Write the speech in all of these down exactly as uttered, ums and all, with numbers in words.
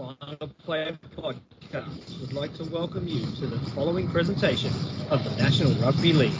Final Play Podcast would like to welcome you to the following presentation of the National Rugby League.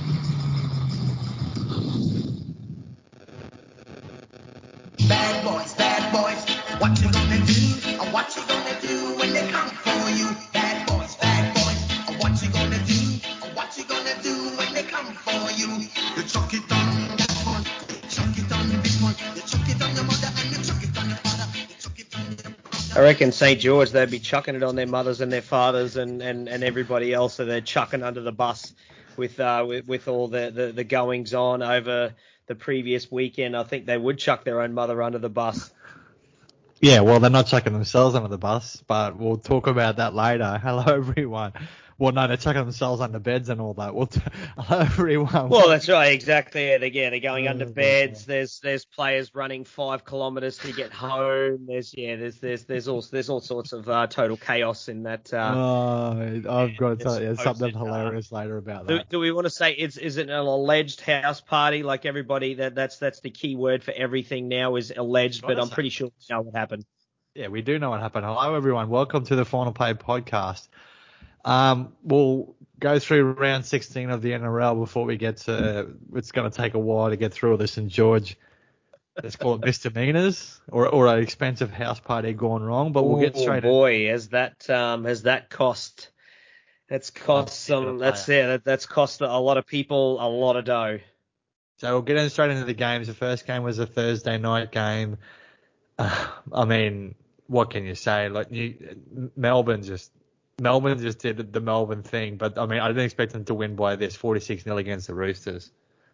Bad boys, bad boys, what you gonna do? Or what you gonna do when they come for you? Bad boys, bad boys, or what you gonna do? Or what you gonna do when they come for you? You chuck it on that one, you chuck it on this one, you chuck it on your mother and you chuck it on your father, you chuck it on your brother. I reckon Saint George, they'd be chucking it on their mothers and their fathers and, and, and everybody else that they're chucking under the bus with uh with, with all the, the, the goings on over the previous weekend. I think they would chuck their own mother under the bus. Yeah, well, they're not chucking themselves under the bus, but we'll talk about that later. Hello, everyone. Well, no, they're chucking themselves under beds and all that. We'll t- Hello, everyone. Well, that's right, exactly. Yeah, they're, they're going Oh, under my beds. God. There's there's players running five kilometres to get home. There's yeah, there's there's there's all there's all sorts of uh, total chaos in that. Uh, Oh, I've got to it's tell you supposed something to, uh, hilarious later about Do, that. do we want to say is is it an alleged house party like everybody? That that's that's the key word for everything now is alleged, but I'm pretty sure we know what happened. Yeah, we do know what happened. Hello, everyone. Welcome to the Final Play Podcast. Um, we'll go through round sixteen of the N R L before we get to. It's going to take a while to get through all this. And George, let's call it misdemeanors or or an expensive house party gone wrong. But we'll get Oh straight. boy, has that um has that cost? That's cost some. That's yeah. That, that's cost a lot of people a lot of dough. So we'll get in straight into the games. The first game was a Thursday night game. Uh, I mean, what can you say? Like you, Melbourne just Melbourne just did the Melbourne thing, but I mean, I didn't expect them to win by this forty-six nil against the Roosters.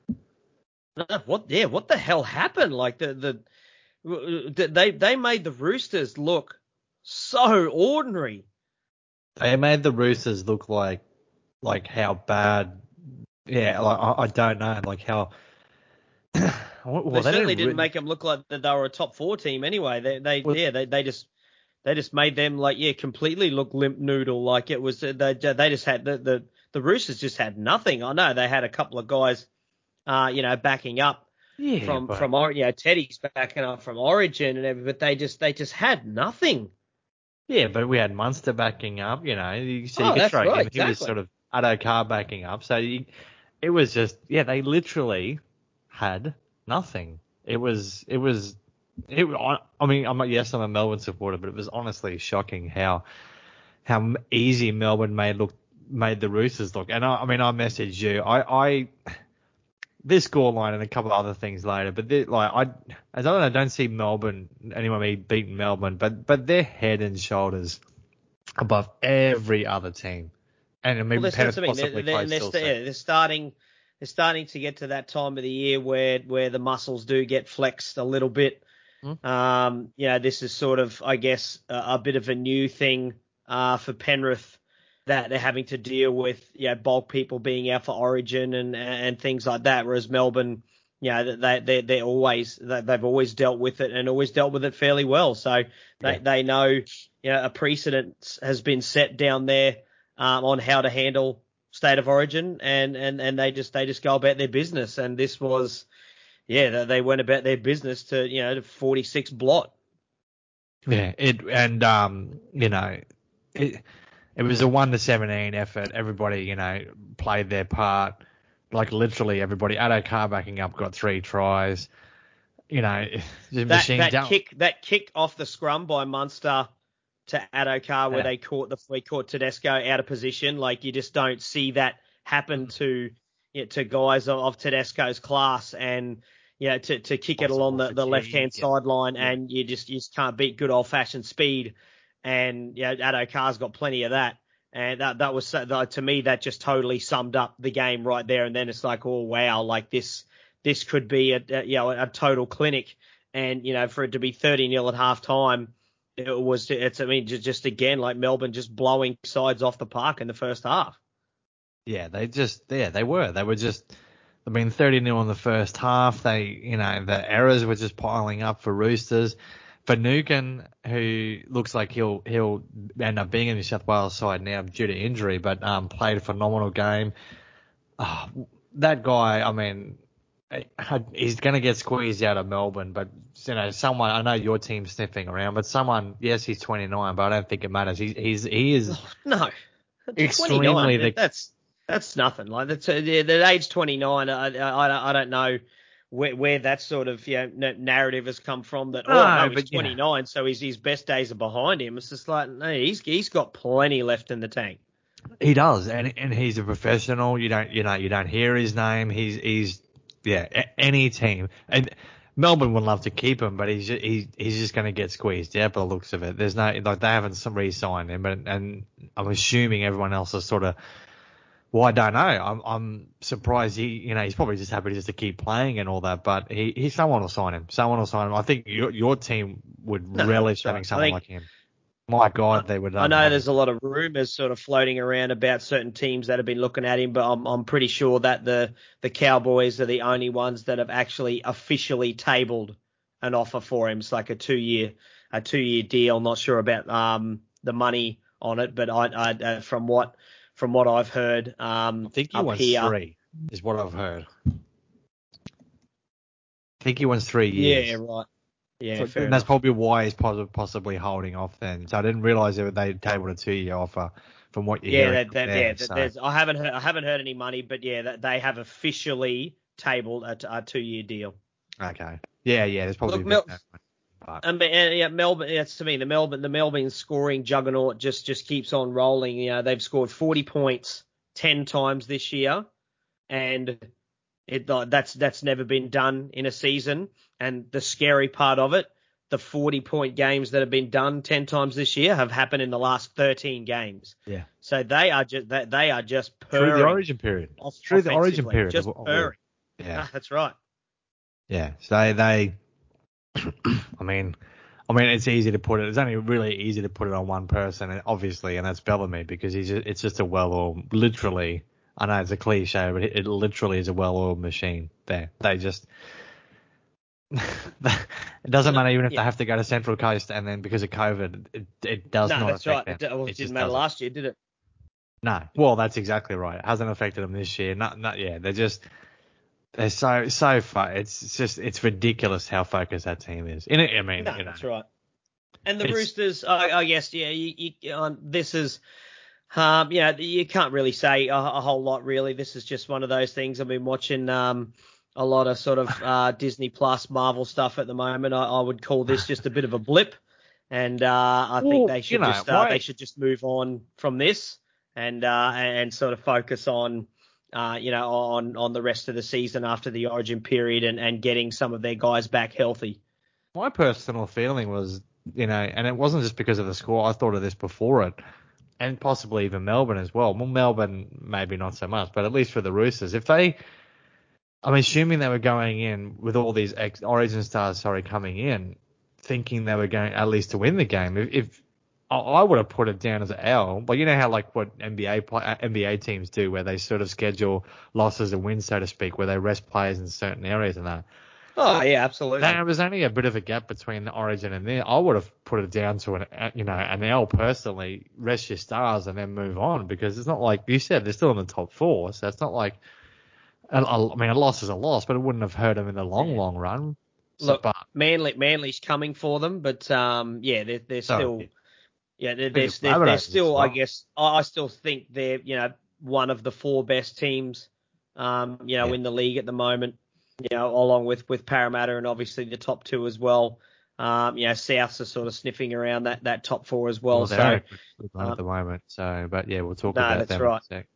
What? Yeah. What the hell happened? Like the the they they made the Roosters look so ordinary. They made the Roosters look like like how bad. Yeah, like I, I don't know, like how. well, They certainly didn't, didn't make them look like that they were a top four team anyway. They they well, yeah they they just they just made them like yeah completely look limp noodle. Like it was they they just had the the the Roosters just had nothing. I know they had a couple of guys uh you know backing up yeah, from but, from Or- you know Teddy's backing up from Origin and everything, but they just they just had nothing. yeah, but we had Munster backing up. You know, you, so you Oh, could that's throw right, him. He was exactly. sort of Adokar backing up. So you, it was just yeah, they literally had nothing. It was it was it. I mean, I'm not, yes, I'm a Melbourne supporter, but it was honestly shocking how how easy Melbourne made look made the Roosters look. And I, I mean, I messaged you. I, I this scoreline and a couple of other things later, but they, like I as I don't, I don't see Melbourne anyone be beating Melbourne, but but they're head and shoulders above every other team. And I mean, Well, that's what I mean. possibly They're, they're, close they're, still. st- yeah, they're starting they're starting to get to that time of the year where where the muscles do get flexed a little bit. Hmm? Um, you know, this is sort of, I guess, a, a bit of a new thing uh, for Penrith that they're having to deal with, you know, bulk people being out for Origin and and things like that. Whereas Melbourne, you know, they they they're always they've always dealt with it and always dealt with it fairly well. So they Yeah. they know, you know, a precedent has been set down there um, on how to handle State of Origin, and and and they just they just go about their business. And this was. Yeah, they- they went about their business to, you know, to forty-six blot. Yeah, it and um, you know, it it was a one to seventeen effort. Everybody, you know, played their part. Like literally everybody. Adokar backing up got three tries. You know, the That machine that down. kick that kick off the scrum by Munster to Adokar where Yeah. they caught the we caught Tedesco out of position. Like you just don't see that happen to you know, to guys of, of Tedesco's class, and you know, to to kick it Possible along the, the left hand fatigue. Yeah. sideline, Yeah. and you just you just can't beat good old fashioned speed. And you know, Adokar's got plenty of that. And that that was so, that, to me that just totally summed up the game right there. And then it's like, oh wow, like this this could be a, a you know a total clinic. And you know, for it to be thirty nil at half time, it was it's I mean just, just again like Melbourne just blowing sides off the park in the first half. Yeah, they just yeah they were they were just. I mean, thirty nil in the first half. They, you know, the errors were just piling up for Roosters. For Nukin, who looks like he'll he'll end up being in the New South Wales side now due to injury, but um, played a phenomenal game. Oh, that guy, I mean, he's going to get squeezed out of Melbourne, but you know, someone I know your team's sniffing around, but someone, yes, he's twenty-nine, but I don't think it matters. He's he's he is No, extremely twenty-nine. the, That's that's nothing. Like that's uh, the, the age twenty-nine. I, I I don't know where where that sort of you know, narrative has come from. That No, oh no, he's but yeah. twenty-nine, so his his best days are behind him. It's just like no, he's he's got plenty left in the tank. He does, and and he's a professional. You don't you know you don't hear his name. He's he's yeah a- any team and. Melbourne would love to keep him, but he's just, he, he's just going to get squeezed out by the looks of it. There's no like they haven't re-signed him, but and I'm assuming everyone else is sort of. Well, I don't know. I'm I'm surprised he you know he's probably just happy just to keep playing and all that, but he, he someone will sign him. Someone will sign him. I think your your team would No, relish right. having someone think, like him. My God, they would. I know there's a lot of rumours sort of floating around about certain teams that have been looking at him, but I'm I'm pretty sure that the the Cowboys are the only ones that have actually officially tabled an offer for him. It's like a two year a two year deal. Not sure about um the money on it, but I, I uh, from what from what I've heard, um, I think he up wants here, three, is what I've heard. I think he wants three years. Yeah, right. Yeah, So, fair and that's enough. probably why he's poss- possibly holding off then. So I didn't realise that they tabled a two-year offer from what you're Yeah, hearing that, that, there. yeah. That, So, there's I haven't heard I haven't heard any money, but yeah, that they have officially tabled a, a two year deal. okay. Yeah, yeah, there's probably Look, been Mel- that one. But, Um, and, yeah, Melbourne. That's to me the Melbourne. The Melbourne scoring juggernaut just just keeps on rolling. You know, they've scored forty points ten times this year, and it uh, that's that's never been done in a season. And the scary part of it, the forty point games that have been done ten times this year have happened in the last thirteen games. yeah. So they are just they, they are just purring. Through the origin period. Off, Through the origin offensively, period. just of- of- purring. Yeah. Ah, that's right. Yeah. So they, they I mean, I mean, it's easy to put it. It's only really easy to put it on one person, obviously, and that's Bellamy because he's just, it's just a well-oiled, literally. I know it's a cliche, but it, it literally is a well-oiled machine. There, they just. It doesn't matter even if Yeah. they have to go to Central Coast, and then because of COVID, it, it does No, not that's affect right. them. It, well, it, It didn't just matter doesn't. last year, did it? No, well, that's exactly right. It hasn't affected them this year. Not, not yeah. They're just. They're so so far. It's, it's just it's ridiculous how focused that team is. In it, I mean, No, you know, that's right. And the It's- Roosters, I, I guess, yeah, you, you, um, this is, um, yeah, you can't really say a, a whole lot, really. This is just one of those things. I've been watching um, a lot of sort of uh, Disney Plus, Marvel stuff at the moment. I, I would call this just a bit of a blip, and uh, I Well, think they you should know, just uh, why- they should just move on from this and uh, and sort of focus on. Uh, you know, on, on the rest of the season after the Origin period and, and getting some of their guys back healthy. my personal feeling was, you know, and it wasn't just because of the score. I thought of this before it, and possibly even Melbourne as well. Well, Melbourne maybe not so much, but at least for the Roosters, if they, I'm assuming they were going in with all these ex Origin stars, sorry, coming in, thinking they were going at least to win the game. If, if I- I would have put it down as an L, but you know how like what N B A play, uh, N B A teams do, where they sort of schedule losses and wins, so to speak, where they rest players in certain areas and that. Oh, yeah, absolutely. There was only a bit of a gap between the Origin and there. I would have put it down to an, you know, an L personally. Rest your stars and then move on because it's not like you said they're still in the top four, so it's not like. I mean, a loss is a loss, but it wouldn't have hurt them in the long, Yeah. long run. So, Look, but, Manly, Manly's coming for them, but um, yeah, they're, they're so, still, yeah, they're, think they're, it's they're, they're Rabbitohs still, as I well. guess, I I still think they're, you know, one of the four best teams, um, you know, Yeah. in the league at the moment, you know, along with, with Parramatta and obviously the top two as well. Um, you know, Souths are sort of sniffing around that, that top four as well. Well, they're so, in a good run um, at the moment. So, but yeah, we'll talk no, about that's them right. in a sec.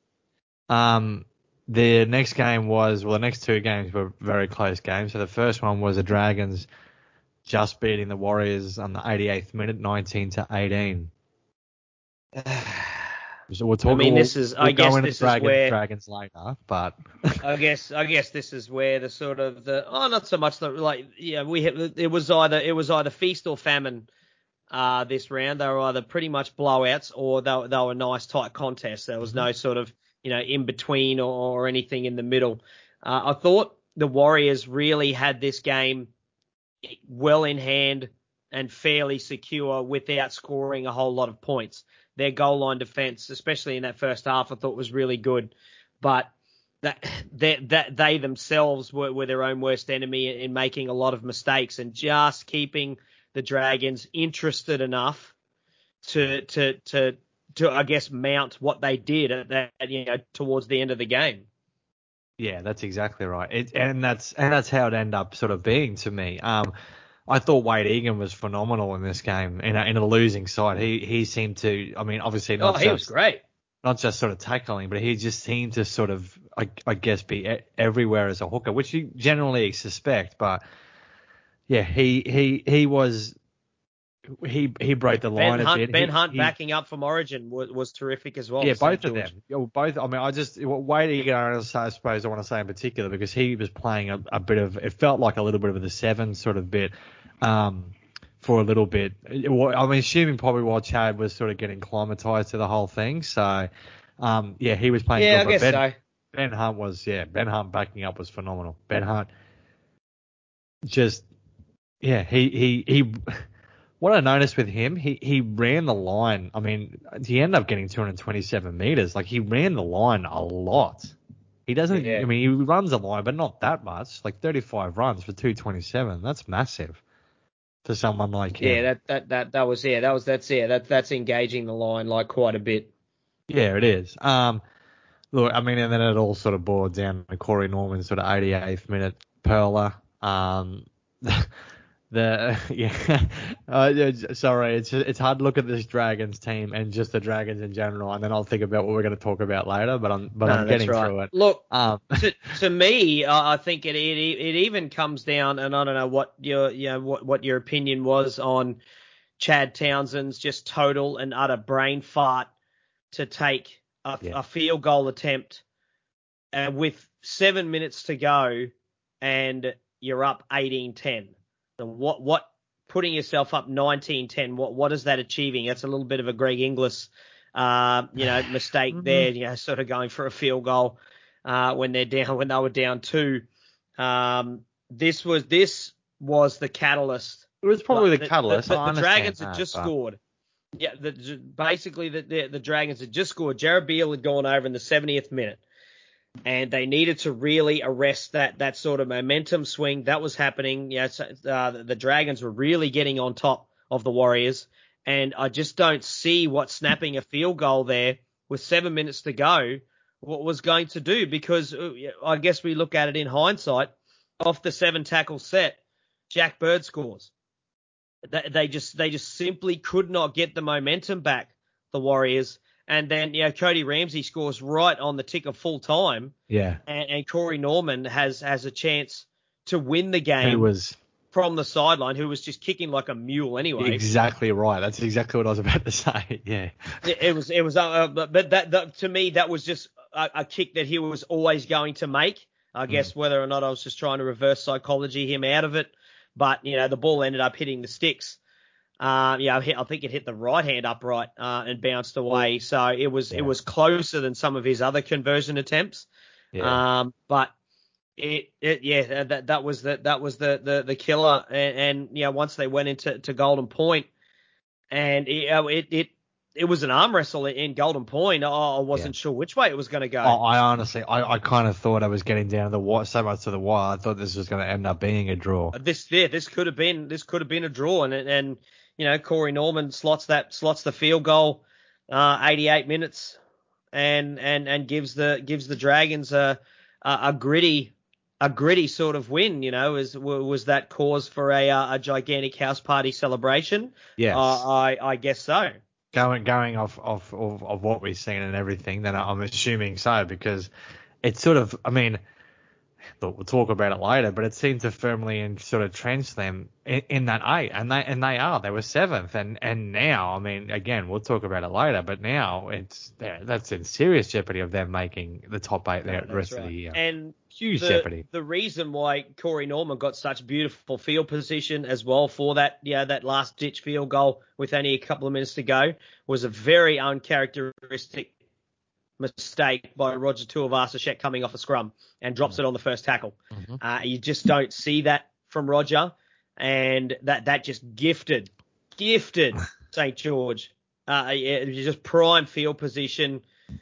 Um, the next game was, well, the next two games were very close games. So the first one was the Dragons just beating the Warriors on the eighty-eighth minute, nineteen to eighteen. So we'll talk. I mean, we'll, this is, we'll I go guess into this is Dragons, where, Dragons later, but I guess I guess this is where the sort of the oh not so much the like yeah we had, it was either it was either feast or famine uh this round. They were either pretty much blowouts or they, they were nice tight contests. There was no sort of you know in between or, or anything in the middle. Uh, I thought the Warriors really had this game well in hand and fairly secure without scoring a whole lot of points. Their goal line defense, especially in that first half, I thought was really good, but that that that they themselves were, were their own worst enemy in, in making a lot of mistakes, and just keeping the Dragons interested enough to to to to I guess mount what they did at that, you know, towards the end of the game. Yeah, that's exactly right. It, and that's and that's how it ended up sort of being to me. Um, I thought Wade Egan was phenomenal in this game in a, in a losing side. He he seemed to, I mean, obviously not Oh, he just, was great. not just sort of tackling, but he just seemed to sort of, I, I guess, be e- everywhere as a hooker, which you generally suspect. But yeah, he he he was he he broke the Ben line a Hunt, bit. Ben He, Hunt he, backing up from Origin was, was terrific as well. Yeah, for Saint both of George. them. Yeah, well, both. I mean, I just well, Wade Egan, I suppose I want to say in particular because he was playing a, a bit of. It felt like a little bit of the seven sort of bit, um, for a little bit. Well, I mean, assuming probably while Chad was sort of getting acclimatized to the whole thing. So, um, yeah, he was playing Yeah, good. I guess but Ben, so. Ben Hunt was, yeah, Ben Hunt backing up was phenomenal. Ben Hunt, just, yeah, he he he. What I noticed with him, he, he ran the line. I mean, he ended up getting two hundred twenty-seven meters. Like, he ran the line a lot. He doesn't, Yeah. I mean, he runs the line, but not that much. Like, thirty-five runs for two twenty-seven. That's massive for someone like him. Yeah, that, that, that, that was, yeah, that was, that's, yeah, that, that's engaging the line like quite a bit. Yeah, it is. Um, look, I mean, and then it all sort of boiled down to Corey Norman's sort of eighty-eighth minute perler. Um, The yeah, uh, yeah, sorry, it's it's hard to look at this Dragons team and just the Dragons in general, and then I'll think about what we're going to talk about later. But I'm but No, I'm that's getting right. through it. Look, Um, to to me, I I think it, it it even comes down, and I don't know what your you know what, what your opinion was on Chad Townsend's just total and utter brain fart to take a, Yeah. a field goal attempt uh, with seven minutes to go, and you're up eighteen ten. And what what putting yourself up nineteen ten? What what is that achieving? That's a little bit of a Greg Inglis, uh, you know, mistake Mhm. there. You know, sort of going for a field goal uh, when they're down when they were down two. Um, this was this was the catalyst. it was probably Like, the catalyst. The, the, I the understand Dragons had that, just but- scored. Yeah, the, basically the, the the Dragons had just scored. Jared Beal had gone over in the seventieth minute. And they needed to really arrest that that sort of momentum swing that was happening. Yeah, so, uh, the, the Dragons were really getting on top of the Warriors, and I just don't see what snapping a field goal there with seven minutes to go what was going to do. Because uh, I guess we look at it in hindsight. Off the seven tackle set, Jack Bird scores. They, they just they just simply could not get the momentum back. The Warriors. And then, you know, Cody Ramsey scores right on the tick of full time. Yeah, And, and Corey Norman has, has a chance to win the it game was from the sideline, who was just kicking like a mule anyway. exactly right. That's exactly what I was about to say. Yeah, It, it was, it was, uh, but, but that, that, to me, that was just a, a kick that he was always going to make. I guess whether or not I was just trying to reverse psychology him out of it. But, you know, the ball ended up hitting the sticks. Uh, yeah, I think it hit the right hand upright uh, and bounced away. So it was Yeah. it was closer than some of his other conversion attempts. yeah. Um, but it, it yeah that that was the that was the the, the killer. And, and yeah, once they went into to Golden Point, and it it it, it was an arm wrestle in Golden Point. I wasn't Yeah. sure which way it was going to go. Oh, I honestly, I, I kind of thought I was getting down to the wire, so much to the wire. I thought this was going to end up being a draw. This yeah, this could have been this could have been a draw, and and you know Corey Norman slots that slots the field goal, uh, eighty-eight minutes, and and and gives the gives the Dragons a a, a gritty a gritty sort of win. You know, is was that cause for a a gigantic house party celebration? Yes. uh, I I guess so. Going going off off of, of what we've seen and everything, then I'm assuming so because it's sort of, I mean, look, we'll talk about it later, but it seemed to firmly and sort of trench them in, in that eight, and they and they are they were seventh, and and now, I mean, again, we'll talk about it later, but now it's that's in serious jeopardy of them making the top eight there No, the rest that's of the year. And Huge the, jeopardy. The reason why Corey Norman got such beautiful field position as well for that, yeah, that last ditch field goal with only a couple of minutes to go was a very uncharacteristic mistake by Roger Tuivasa-Sheck coming off a scrum and drops it on the first tackle. Mm-hmm. Uh, you just don't see that from Roger, and that that just gifted, gifted Saint George. Uh, it was just prime field position.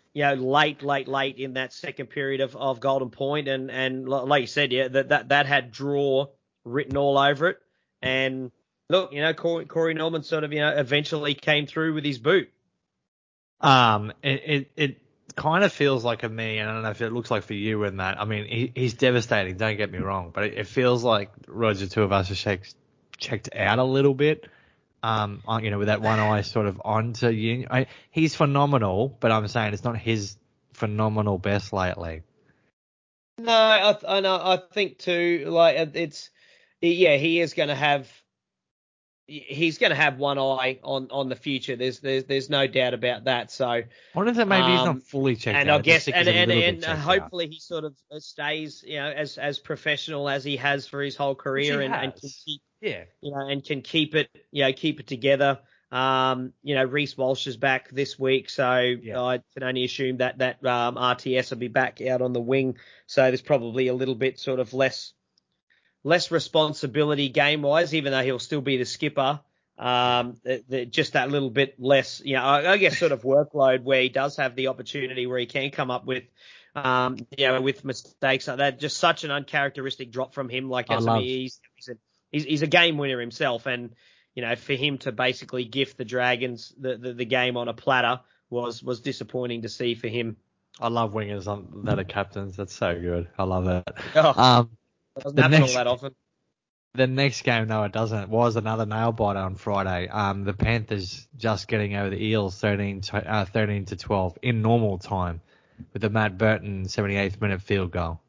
you know, late, late, late in that second period of, of Golden Point, and and like you said, yeah, that that that had draw written all over it. And look, you know, Corey, Corey Norman sort of, you know, eventually came through with his boot. Um, it, it, it kind of feels like a me, and I don't know if it looks like for you in that. I mean, he, he's devastating, don't get me wrong, but it, it feels like Roger Tuivasa checked, checked out a little bit. Um, on- you know, with that one eye sort of onto you. I, he's phenomenal, but I'm saying it's not his phenomenal best lately. No, I, I know. I think too. Like it's, yeah, he is going to have. He's going to have one eye on, on the future. There's there's there's no doubt about that. So I wonder if that maybe he's um, not fully checked and out. I I just guess think and he's a and, little and bit checked hopefully out. he sort of stays, you know, as as professional as he has for his whole career, Which he and, and can has. keep, Yeah. you know, and can keep it, you know, keep it together. Um, you know, Reece Walsh is back this week, so Yeah. I can only assume that that um, R T S will be back out on the wing. So there's probably a little bit sort of less less responsibility game wise, even though he'll still be the skipper. Um, the, the, just that little bit less, you know, I, I guess sort of workload where he does have the opportunity where he can come up with, um, you know, with mistakes like that. Just such an uncharacteristic drop from him. Like, I as I love. mean, he's, he's a, he's, he's a game winner himself. And, you know, for him to basically gift the Dragons the, the, the game on a platter was, was disappointing to see for him. I love wingers on, that are captains. That's so good. I love it. Oh, Um, it doesn't the happen next, all that often. The next game, no, it doesn't. Was another nail biter on Friday. Um, the Panthers just getting over the Eels thirteen to, uh, thirteen to twelve in normal time with the Matt Burton seventy-eighth minute field goal.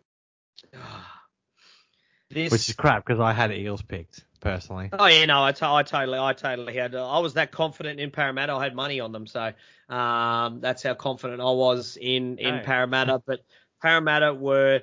This, Which is crap because I had Eels picked personally. Oh yeah, no, I, t- I totally, I totally had. I was that confident in Parramatta. I had money on them, so um, that's how confident I was in in Oh. Parramatta. But Parramatta were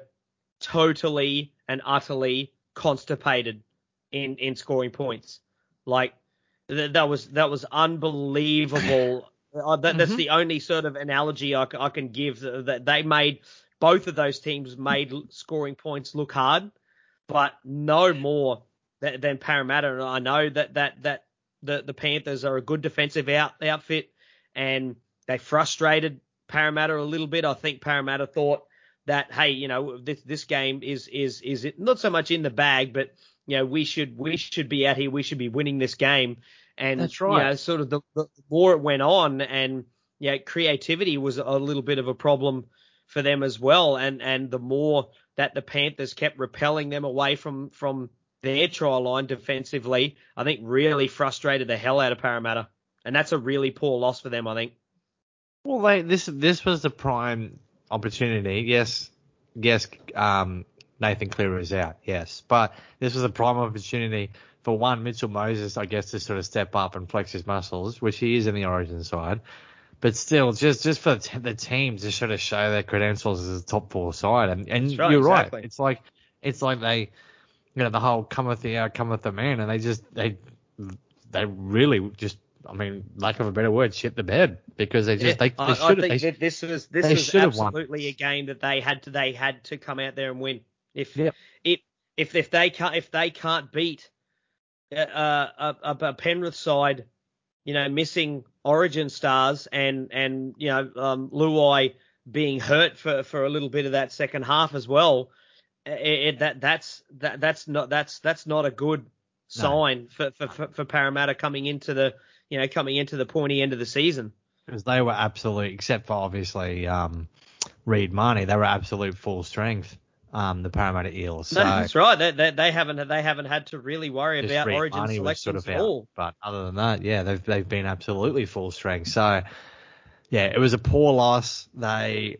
totally and utterly constipated in in scoring points. Like th- that was that was unbelievable. Uh, that, that's Mm-hmm. the only sort of analogy I, c- I can give. That they made both of those teams made scoring points look hard, but no more than, than Parramatta. And I know that that that the the Panthers are a good defensive out, outfit, and they frustrated Parramatta a little bit. I think Parramatta thought that, hey, you know, this this game is is is it not so much in the bag, but you know, we should we should be out here, we should be winning this game. And That's right. you know, sort of the, the more it went on, and you know, creativity was a little bit of a problem for them as well. And and the more that the Panthers kept repelling them away from from their try line defensively, I think really frustrated the hell out of Parramatta. And that's a really poor loss for them, I think. Well, they, this this was the prime opportunity. Yes, yes. Um, Nathan Cleary is out. Yes, but this was a prime opportunity for one Mitchell Moses, I guess, to sort of step up and flex his muscles, which he is in the Origin side. But still, just just for the team to sort of show their credentials as a top four side, and and right, you're exactly. right. It's like it's like they, you know, the whole cometh the hour, cometh the man, and they just they they really just. I mean, lack of a better word, shit the bed because they just Yeah, they, they I, should I think they, that this was this they was should have won. absolutely a game that they had to they had to come out there and win. If Yep. if if if they can't if they can't beat uh, a, a, a Penrith side, you know, missing Origin stars and and you know um, Luai being hurt for, for a little bit of that second half as well, it, it, that that's that that's not that's that's not a good sign no. for, for for Parramatta coming into the you know coming into the pointy end of the season. Because they were absolute, except for obviously um, Reed Marnie, they were absolute full strength. Um, the Parramatta Eels. So that's right. They, they they haven't they haven't had to really worry just about Reed Origin Marnie was sort selections of at out, all. but other than that, yeah, they've they've been absolutely full strength. So yeah, it was a poor loss. They,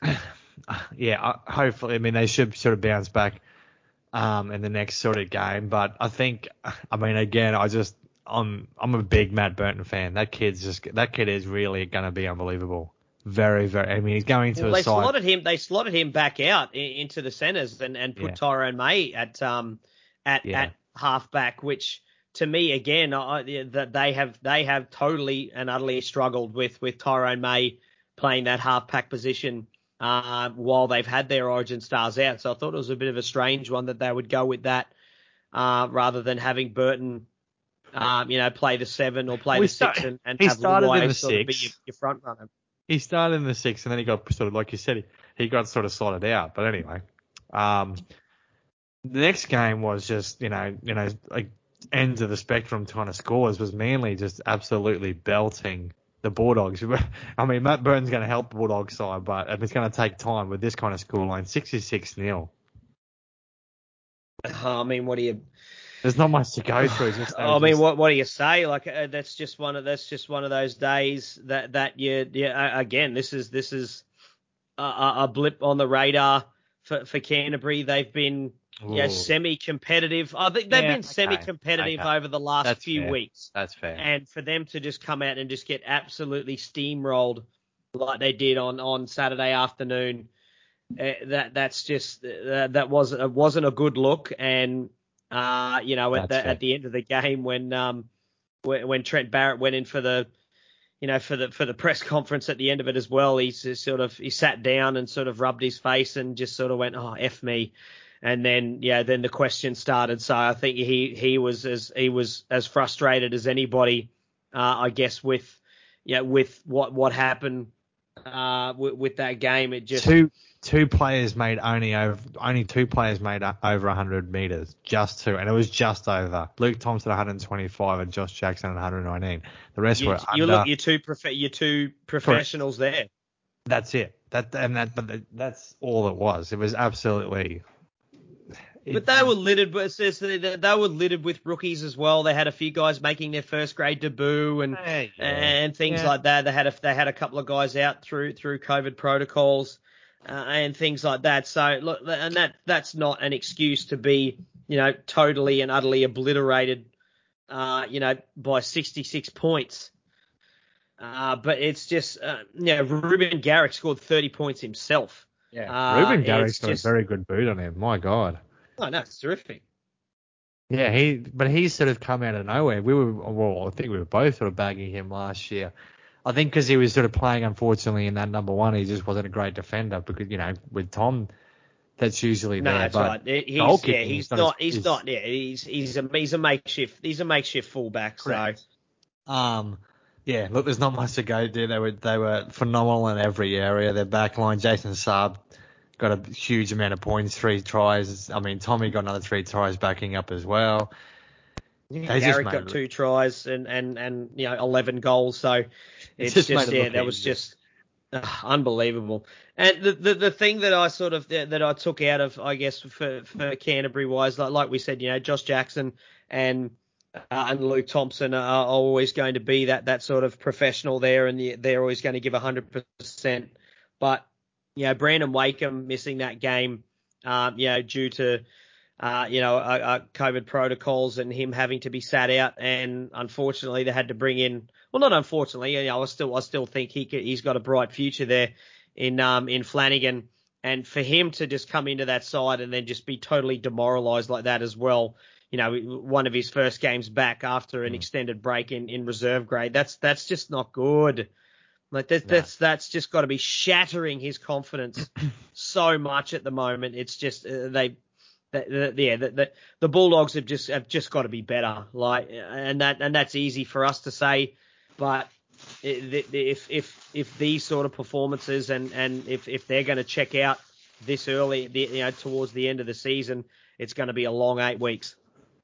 yeah, hopefully, I mean they should sort of bounce back um, in the next sort of game. But I think, I mean, again, I just I'm I'm a big Matt Burton fan. That kid's just that kid is really going to be unbelievable. Very, very. I mean, he's going to well, a they side. slotted him. They slotted him back out in, into the centres and, and put Yeah. Tyrone May at um at Yeah. at halfback, which to me again, I, that they have they have totally and utterly struggled with with Tyrone May playing that halfback position uh, while they've had their Origin stars out. So I thought it was a bit of a strange one that they would go with that uh, rather than having Burton. Um, you know, play the seven or play We the six start- and, and he have started in Luai the sort of be six. your, your front runner. he started in the sixth, and then he got sort of, like you said, he, he got sort of slotted out. But anyway, um, the next game was just, you know, you know, like ends of the spectrum kind of scores was Manly just absolutely belting the Bulldogs. I mean, Matt Burton's going to help the Bulldogs side, but it's going to take time with this kind of scoreline. sixty-six nil. I mean, what do you? There's not much to go through. Just, I mean, just, what what do you say? Like uh, that's just one of that's just one of those days that that you yeah. Again, this is this is a, a blip on the radar for for Canterbury. They've been you know, semi-competitive. I think they've yeah, been semi-competitive okay. over the last That's few fair. weeks. That's fair. And for them to just come out and just get absolutely steamrolled like they did on, on Saturday afternoon, uh, that that's just uh, that wasn't it wasn't a good look. And uh, you know, at the, at the end of the game when um when, when Trent Barrett went in for the you know for the for the press conference at the end of it as well, he sort of he sat down and sort of rubbed his face and just sort of went, oh F me. And then, yeah, then the question started. So I think he, he was as he was as frustrated as anybody, uh, I guess, with yeah with what what happened uh, with, with that game. It just two two players made only over only two players made over one hundred meters, just two, and it was just over. Luke Thompson one hundred twenty-five and Josh Jackson one hundred nineteen. The rest you, were you under. look your two prof- your two professionals Correct. there. That's it. That and that, but that's all it was. It was absolutely. But they were littered, but they were littered with rookies as well. They had a few guys making their first grade debut and hey, yeah. and things yeah. like that. They had a, they had a couple of guys out through through COVID protocols uh, and things like that. So look, and that that's not an excuse to be you know totally and utterly obliterated, uh, you know, by sixty-six points. Uh, but it's just uh, you know Ruben Garrick scored thirty points himself. Yeah, uh, Ruben Garrick's got just, a very good boot on him. My God. Oh no, it's terrific. Yeah, he, but he's sort of come out of nowhere. We were, well, I think we were both sort of bagging him last year. I think because he was sort of playing, unfortunately, in that number one, he just wasn't a great defender because, you know, with Tom, that's usually no, there. That's but right. He's, goal yeah, kicking he's not, not, his, he's not, yeah, he's, he's a, he's a makeshift, he's a makeshift fullback. Correct. So, um, yeah, look, there's not much to go do. They were, they were phenomenal in every area. Their back line, Jason Saab, got a huge amount of points, three tries. I mean, Tommy got another three tries backing up as well. They Garrick got two tries and, and, and, you know, eleven goals. So it's, it's just, just it yeah, that easy. was just uh, unbelievable. And the, the, the thing that I sort of, that I took out of, I guess, for, for Canterbury wise, like, like we said, you know, Josh Jackson and, uh, and Luke Thompson are always going to be that, that sort of professional there, and the, they're always going to give one hundred percent. But, you know, Brandon Wakeham missing that game, um, you know, due to, uh, you know, uh, uh, COVID protocols and him having to be sat out. And unfortunately, they had to bring in, well, not unfortunately, you know, I still, I still think he could, he's got a bright future there in, um, in Flanagan. And for him to just come into that side and then just be totally demoralized like that as well, you know, one of his first games back after an mm. extended break in, in reserve grade, that's, that's just not good. Like that, no. that's that's just got to be shattering his confidence so much at the moment. It's just uh, they, that, yeah, the, the the Bulldogs have just have just got to be better. Like, and that and that's easy for us to say, but if if if these sort of performances and, and if, if they're going to check out this early, you know, towards the end of the season, it's going to be a long eight weeks.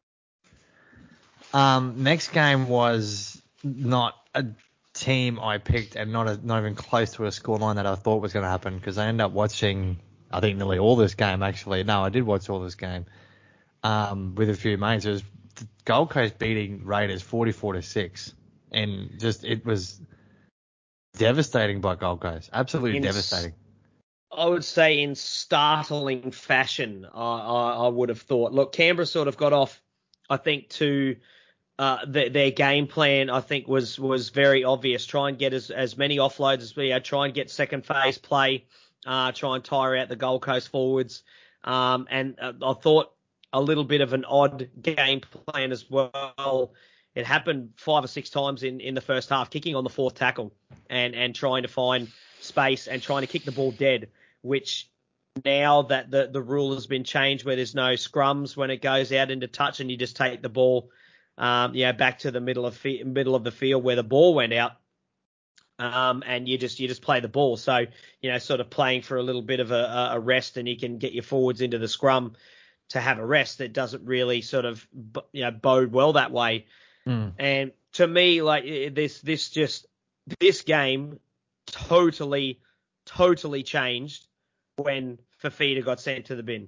Um, next game was not a team I picked and not a, not even close to a scoreline that I thought was going to happen because I ended up watching, I think, nearly all this game, actually. No, I did watch all this game um, with a few mates. It was Gold Coast beating Raiders forty-four to six, and just it was devastating by Gold Coast. Absolutely in, devastating. I would say in startling fashion, I, I, I would have thought. Look, Canberra sort of got off, I think, to uh, the, their game plan, I think, was was very obvious. Try and get as, as many offloads as we had. Try and get second phase play. Uh, try and tire out the Gold Coast forwards. Um, and uh, I thought a little bit of an odd game plan as well. It happened five or six times in, in the first half, kicking on the fourth tackle and, and trying to find space and trying to kick the ball dead, which now that the, the rule has been changed where there's no scrums when it goes out into touch and you just take the ball um, yeah, back to the middle of fi- middle of the field where the ball went out. Um, and you just you just play the ball. So, you know, sort of playing for a little bit of a, a rest, and you can get your forwards into the scrum to have a rest. That doesn't really sort of, you know, bode well that way. Mm. And to me, like this, this just this game totally, totally changed when Fifita got sent to the bin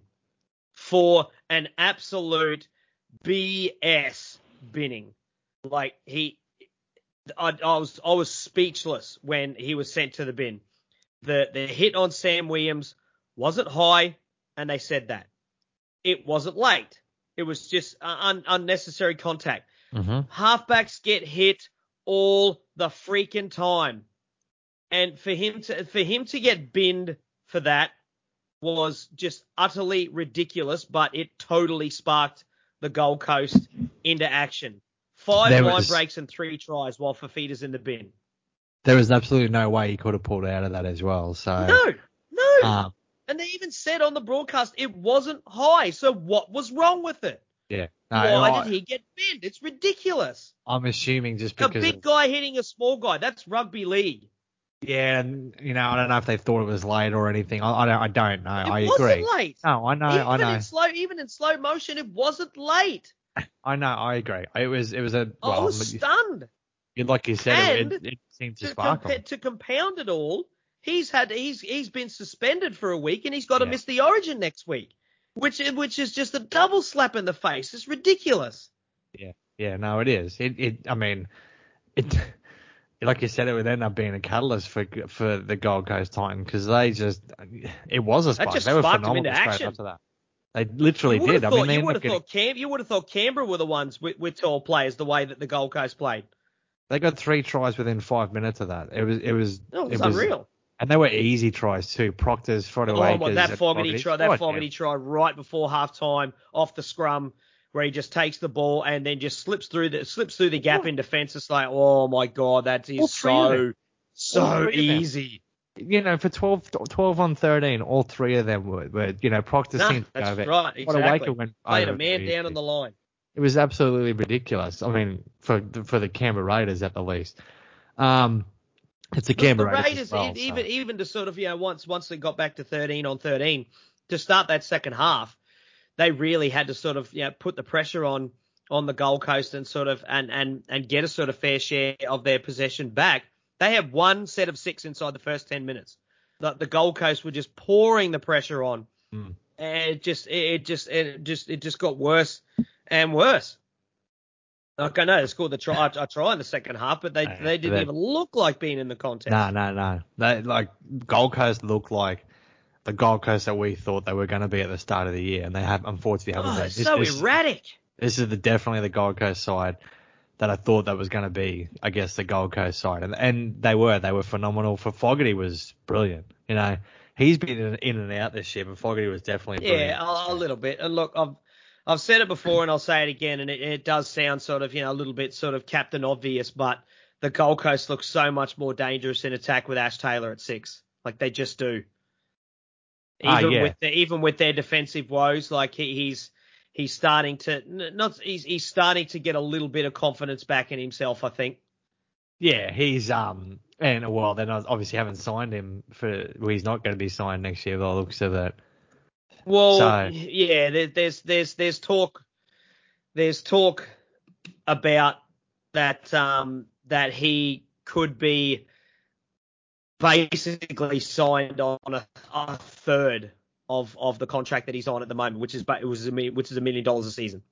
for an absolute B S binning. Like he. I, I was I was speechless when he was sent to the bin. The the hit on Sam Williams wasn't high, and they said that. It wasn't late. It was just un, unnecessary contact. Mm-hmm. Halfbacks get hit all the freaking time, and for him to for him to get binned for that was just utterly ridiculous. But it totally sparked the Gold Coast into action. Five There line was- breaks and three tries while Fifita's in the bin. There was absolutely no way he could have pulled out of that as well. So No, no. um, And they even said on the broadcast it wasn't high. So what was wrong with it? yeah, no, Why I, did he get binned? It's ridiculous. I'm assuming just A because big of, guy hitting a small guy. That's rugby league. yeah, and you know, I don't know if they thought it was late or anything. I, I don't, I don't know. It I wasn't agree. late. No, I know, even I know, in slow, even in slow motion, it wasn't late. I know, I agree. It was, it was a. I Well, was stunned. you- like you said, it, And it, it seemed to To, spark compa- him. to compound it all, he's had he's he's been suspended for a week, and he's got to Yeah. miss the Origin next week, which which is just a double slap in the face. It's ridiculous. Yeah, yeah, no, it is. It, it, I mean, it, like you said, it would end up being a catalyst for for the Gold Coast Titans because they just, it was a spark. just They were sparked them phenomenal into straight action. after that. They literally You would did. have I thought mean, they you would ended have up getting, thought Cam you would have thought Canberra were the ones with, with tall players the way that the Gold Coast played. they got three tries within five minutes of that. It was, it was, No, it was it was unreal. And they were easy tries too. Proctor's, Frodo Oh Akers, my, that and Fogarty try, that Oh, Fogarty try right before half time off the scrum, where he just takes the ball and then just slips through the slips through the gap in defence. It's like, oh my god, that All is three of so them. so All three of them. easy. You know, for twelve, twelve on thirteen, all three of them were, were you know, Proctor Nah, seemed to that's go there. right, Frodo exactly. Aker went Played over a man very down easy. on the line. It was absolutely ridiculous. I mean, for for the Canberra Raiders at the least. Um, it's the Look, Canberra the Raiders, Raiders, as well, e- even so. even to sort of, you know, once once they got back to thirteen on thirteen to start that second half, they really had to sort of, you know, put the pressure on on the Gold Coast and sort of and and and get a sort of fair share of their possession back. They had one set of six inside the first ten minutes. The, the Gold Coast were just pouring the pressure on, Mm. and it just it just it just it just got worse and worse. Like I know they scored the try, a try in the second half, but they Yeah, they didn't they- even look like being in the contest. No, no, no. They, like, Gold Coast looked like the Gold Coast that we thought they were going to be at the start of the year, and they have unfortunately haven't Oh, been. it's This- so this, erratic. This is the, definitely the Gold Coast side that I thought that was going to be, I guess, the Gold Coast side, and and they were. They were phenomenal. For Fogarty was brilliant. You know, he's been in, in and out this year, but Fogarty was definitely brilliant. Yeah, a, a little bit. And look, I've I've said it before, and I'll say it again, and it, it does sound sort of, you know, a little bit sort of Captain Obvious, but the Gold Coast looks so much more dangerous in attack with Ash Taylor at six. Like they just do. Ah, Even yeah. with the, even with their defensive woes, like he, he's he's starting to not he's he's starting to get a little bit of confidence back in himself, I think. Yeah, he's um and well, then obviously haven't signed him for. Well, he's not going to be signed next year by the looks of it. Well, So- yeah, there, there's there's there's talk there's talk about that um that he could be basically signed on a, a third of, of the contract that he's on at the moment, which is it was a, mi- which is a million dollars a season.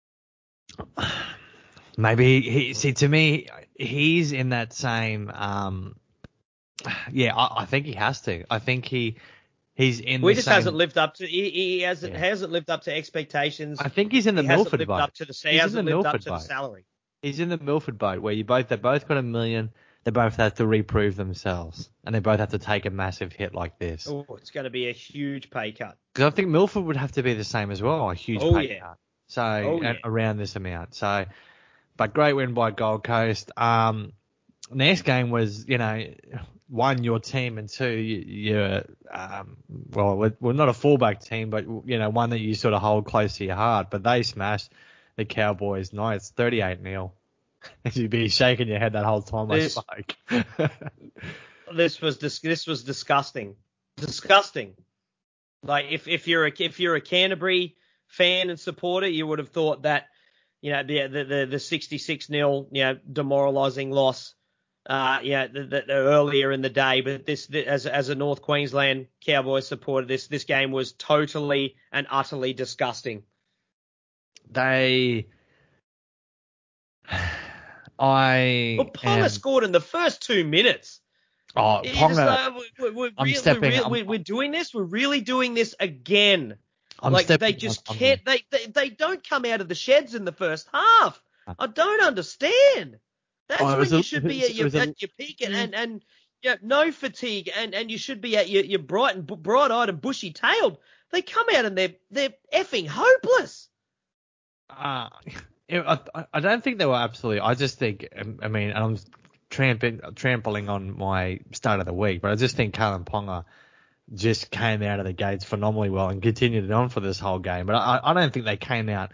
Maybe he see to me he's in that same um yeah I, I think he has to I think he he's in Well, he the just same, hasn't lived up to he, he hasn't Yeah. hasn't lived up to expectations. I think he's in the he hasn't Milford lived boat. up to the he He's in hasn't the lived up Milford to the boat. salary. He's in the Milford boat where you both they both got a million, they both have to reprove themselves, and they both have to take a massive hit like this. Oh, it's going to be a huge pay cut. Because I think Milford would have to be the same as well, a huge Oh, pay yeah. cut. So Oh, a- yeah. around this amount. So, but great win by Gold Coast. Um, next game was, you know, one, your team, and two, you, you're, um, well, we're, we're not a fullback team, but, you know, one that you sort of hold close to your heart. But they smashed the Cowboys Knights thirty-eight nil. You'd be shaking your head that whole time I This- spoke. This was dis- this was disgusting, disgusting. Like if, if you're a if you're a Canterbury fan and supporter, you would have thought that, you know, the the the, the sixty-six nil, you know, demoralising loss, uh, yeah, the, the, the earlier in the day. But this, the, as as a North Queensland Cowboys supporter, this this game was totally and utterly disgusting. They, I Well, Ponga am, scored in the first two minutes. oh, It's Ponga, like, we're, we're, I'm real- stepping- we're, I'm- we're, we're doing this. We're really doing this again. I'm like stepping they just on can't. They, they they don't come out of the sheds in the first half. I don't understand. That's Oh, it when was you a- should be it at your was a- at your peak and and, and you know, no fatigue and, and you should be at your, your bright and bright eyed and bushy tailed. They come out and they're they're effing hopeless. Uh, I, I don't think they were absolutely. I just think, um, I mean, and I'm trampling, trampling on my start of the week, but I just think Kalen Ponga just came out of the gates phenomenally well and continued it on for this whole game. But I, I don't think they came out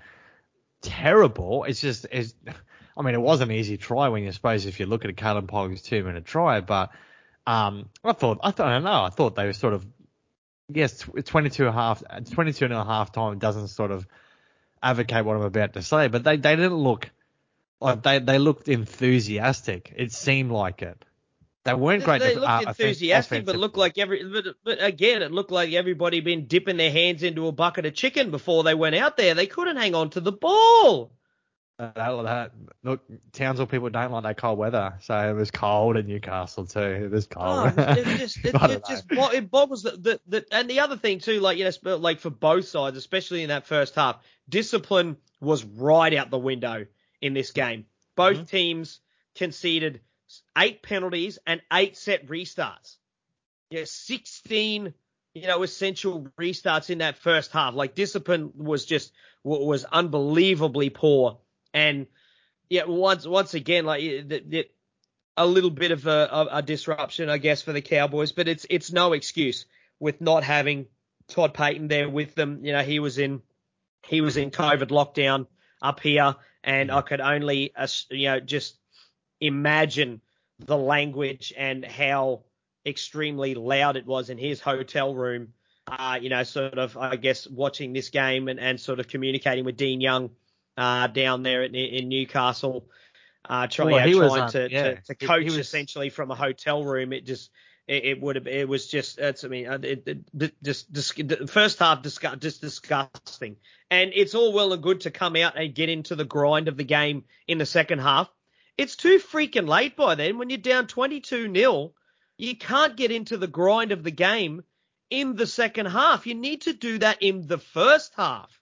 terrible. It's just, it's, I mean, it was an easy try when you suppose if you look at a Kalen Ponga's two minute try, but um, I thought, I thought, I don't know, I thought they were sort of, yes, twenty-two and a half, twenty-two and a half time doesn't sort of advocate what I'm about to say, but they, they didn't look like they, they looked enthusiastic. It seemed like it. They weren't great. They def- looked uh, enthusiastic, but offensively. looked like every. But, but again, it looked like everybody been dipping their hands into a bucket of chicken before they went out there. They couldn't hang on to the ball. Uh, that, that, look, Townsville people don't like that cold weather, so it was cold in Newcastle too. It was cold. Oh, it just, it, I it don't just, know. it boggles the, the, the, and the other thing too, like, you know, like for both sides, especially in that first half, discipline was right out the window in this game. Both Mhm. teams conceded eight penalties and eight set restarts. Yeah, sixteen, you know, essential restarts in that first half. Like discipline was just, was unbelievably poor. And yeah, once, once again, like it, it, a little bit of a, a, a disruption, I guess, for the Cowboys, but it's it's no excuse with not having Todd Payton there with them. You know, he was in he was in COVID lockdown up here, and Yeah. I could only uh, you know just imagine the language and how extremely loud it was in his hotel room. Uh, you know, sort of, I guess, watching this game and, and sort of communicating with Dean Young uh, down there in, in Newcastle. Uh, try, Well, yeah, he was, trying um, to, yeah, to, to he- coach he was- essentially from a hotel room. It just, it, it would have, it was just, it's, I mean, uh, it, it, just, just, the first half disgust, just disgusting. And it's all well and good to come out and get into the grind of the game in the second half. It's too freaking late by then. When you're down twenty-two nil, you can't get into the grind of the game in the second half. You need to do that in the first half.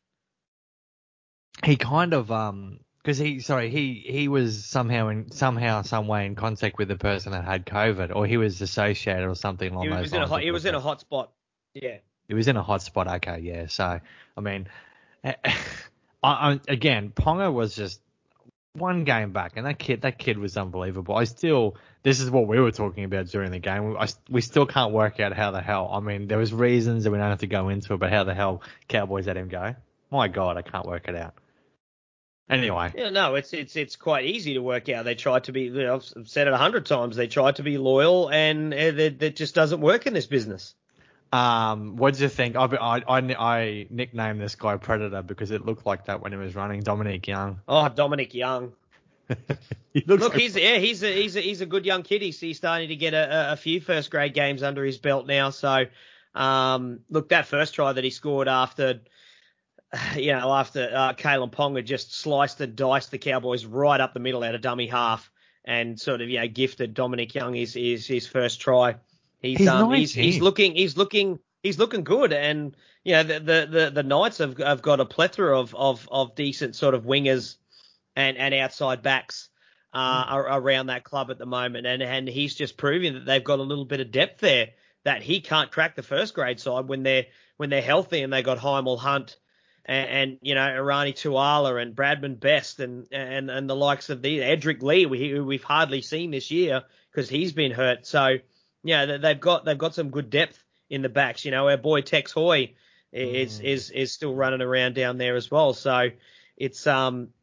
He kind of um because he sorry he he was somehow in somehow some way in contact with the person that had COVID, or he was associated or something along He those was in a lines. hot, he was in a hot spot. Yeah. He was in a hot spot. Okay, yeah. So I mean, I, I, again, Ponga was just one game back, and that kid that kid was unbelievable. I still this is what we were talking about during the game. I, we still can't work out how the hell. I mean, there was reasons that we don't have to go into it, but how the hell Cowboys let him go? My God, I can't work it out. Anyway. Yeah, no, it's it's it's quite easy to work out. They tried to be, you know, I've said it a hundred times. They tried to be loyal, and it, it just doesn't work in this business. Um, what did you think? I, I, I, I nicknamed this guy Predator because it looked like that when he was running. Dominic Young. Oh, Dominic Young. he looks Look, like, he's yeah, he's a he's a he's a good young kid. He's, he's starting to get a, a few first grade games under his belt now. So, um, look, that first try that he scored after, you know, after uh, Kalen Ponga just sliced and diced the Cowboys right up the middle out of dummy half, and sort of, you know, gifted Dominic Young his his, his first try. He's, He's um he's, he's nineteen. looking he's looking he's looking good, and you know the the the, the Knights have have got a plethora of of of decent sort of wingers and and outside backs uh, Mm. ar- around that club at the moment, and and he's just proving that they've got a little bit of depth there, that he can't crack the first grade side when they're when they're healthy, and they got Heimel Hunt and, and you know Irani Tuala and Bradman Best and and and the likes of the Edric Lee, who we've hardly seen this year because he's been hurt. So yeah, they've got they've got some good depth in the backs. You know, our boy Tex Hoy is Mm. is is still running around down there as well. So it's um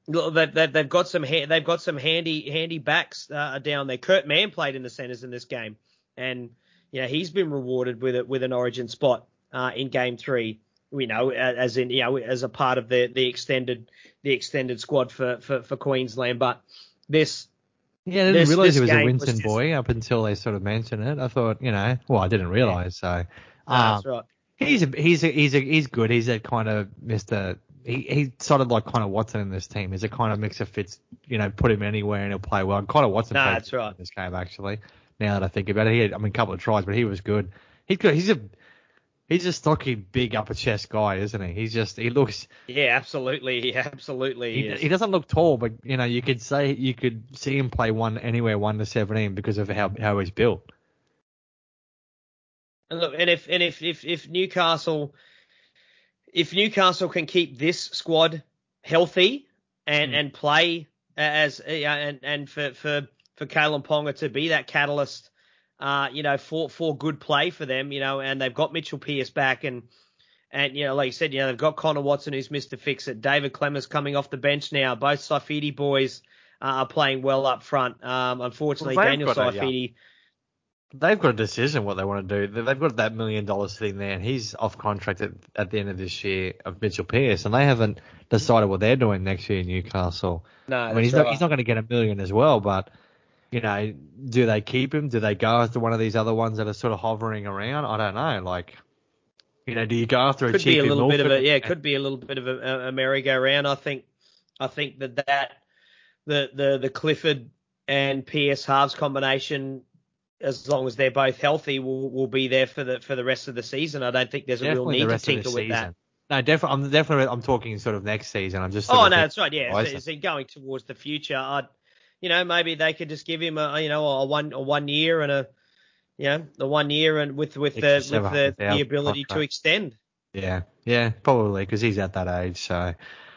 Look, They've, they've, they've got some ha- they've got some handy handy backs uh, down there. Kurt Mann played in the centres in this game, and you know he's been rewarded with a, with an Origin spot uh, in game three. You know, as in you know as a part of the, the extended the extended squad for, for, for Queensland. But this Yeah, I didn't this, realise this he was a game Winston just- boy up until they sort of mentioned it. I thought, you know, well, I didn't realise. So, No, um, that's right. he's a, he's a, he's a, he's good. He's a kind of Mister He he sort of like kind of Watson in this team. He's a kind of mix of fits. You know, put him anywhere and he'll play well. And kind of Watson No, played that's right. in this game actually. Now that I think about it, he had, I mean, a couple of tries, but he was good. He's good. He's a he's a stocky, big upper chest guy, isn't he? He's just he looks. Yeah, absolutely, yeah, absolutely. He, He, is. he doesn't look tall, but you know, you could say you could see him play one anywhere one to seventeen because of how how he's built. And look, and if and if if, if Newcastle if Newcastle can keep this squad healthy and, Mm. and play as uh, and and for for for Kalen Ponga to be that catalyst, uh, you know, for for good play for them, you know, and they've got Mitchell Pearce back and. And, you know, like you said, you know, they've got Connor Watson, who's Mister Fix-It. David Clemmers coming off the bench now. Both Saifidi boys uh, are playing well up front. Um, unfortunately, Well, they've Daniel got a, yeah. Saifidi. They've got a decision what they want to do. They've got that million dollars sitting there, and he's off contract at, at the end of this year of Mitchell Pearce, and they haven't decided what they're doing next year in Newcastle. No, I mean, that's he's right. not he's not going to get a million as well, but you know, do they keep him? Do they go after one of these other ones that are sort of hovering around? I don't know. Like, you know, do you go after a Could cheap be a little bit of a Milford? yeah, it could be a little bit of a, a merry-go-round. I think, I think that that the the the Clifford and Pearce halves combination, as long as they're both healthy, will will be there for the for the rest of the season. I don't think there's a real Definitely need the to rest of tinker this with season. that. No, definitely. I'm definitely. I'm talking sort of next season. I'm just. Sort Oh of no, thinking that's right. Yeah, horizon. so, so going towards the future, I'd, you know, maybe they could just give him a you know a one a one year and a, you know, the one year and with with the Six or with the seven the hundred ability to contract. extend. Yeah, yeah, probably because he's at that age. So,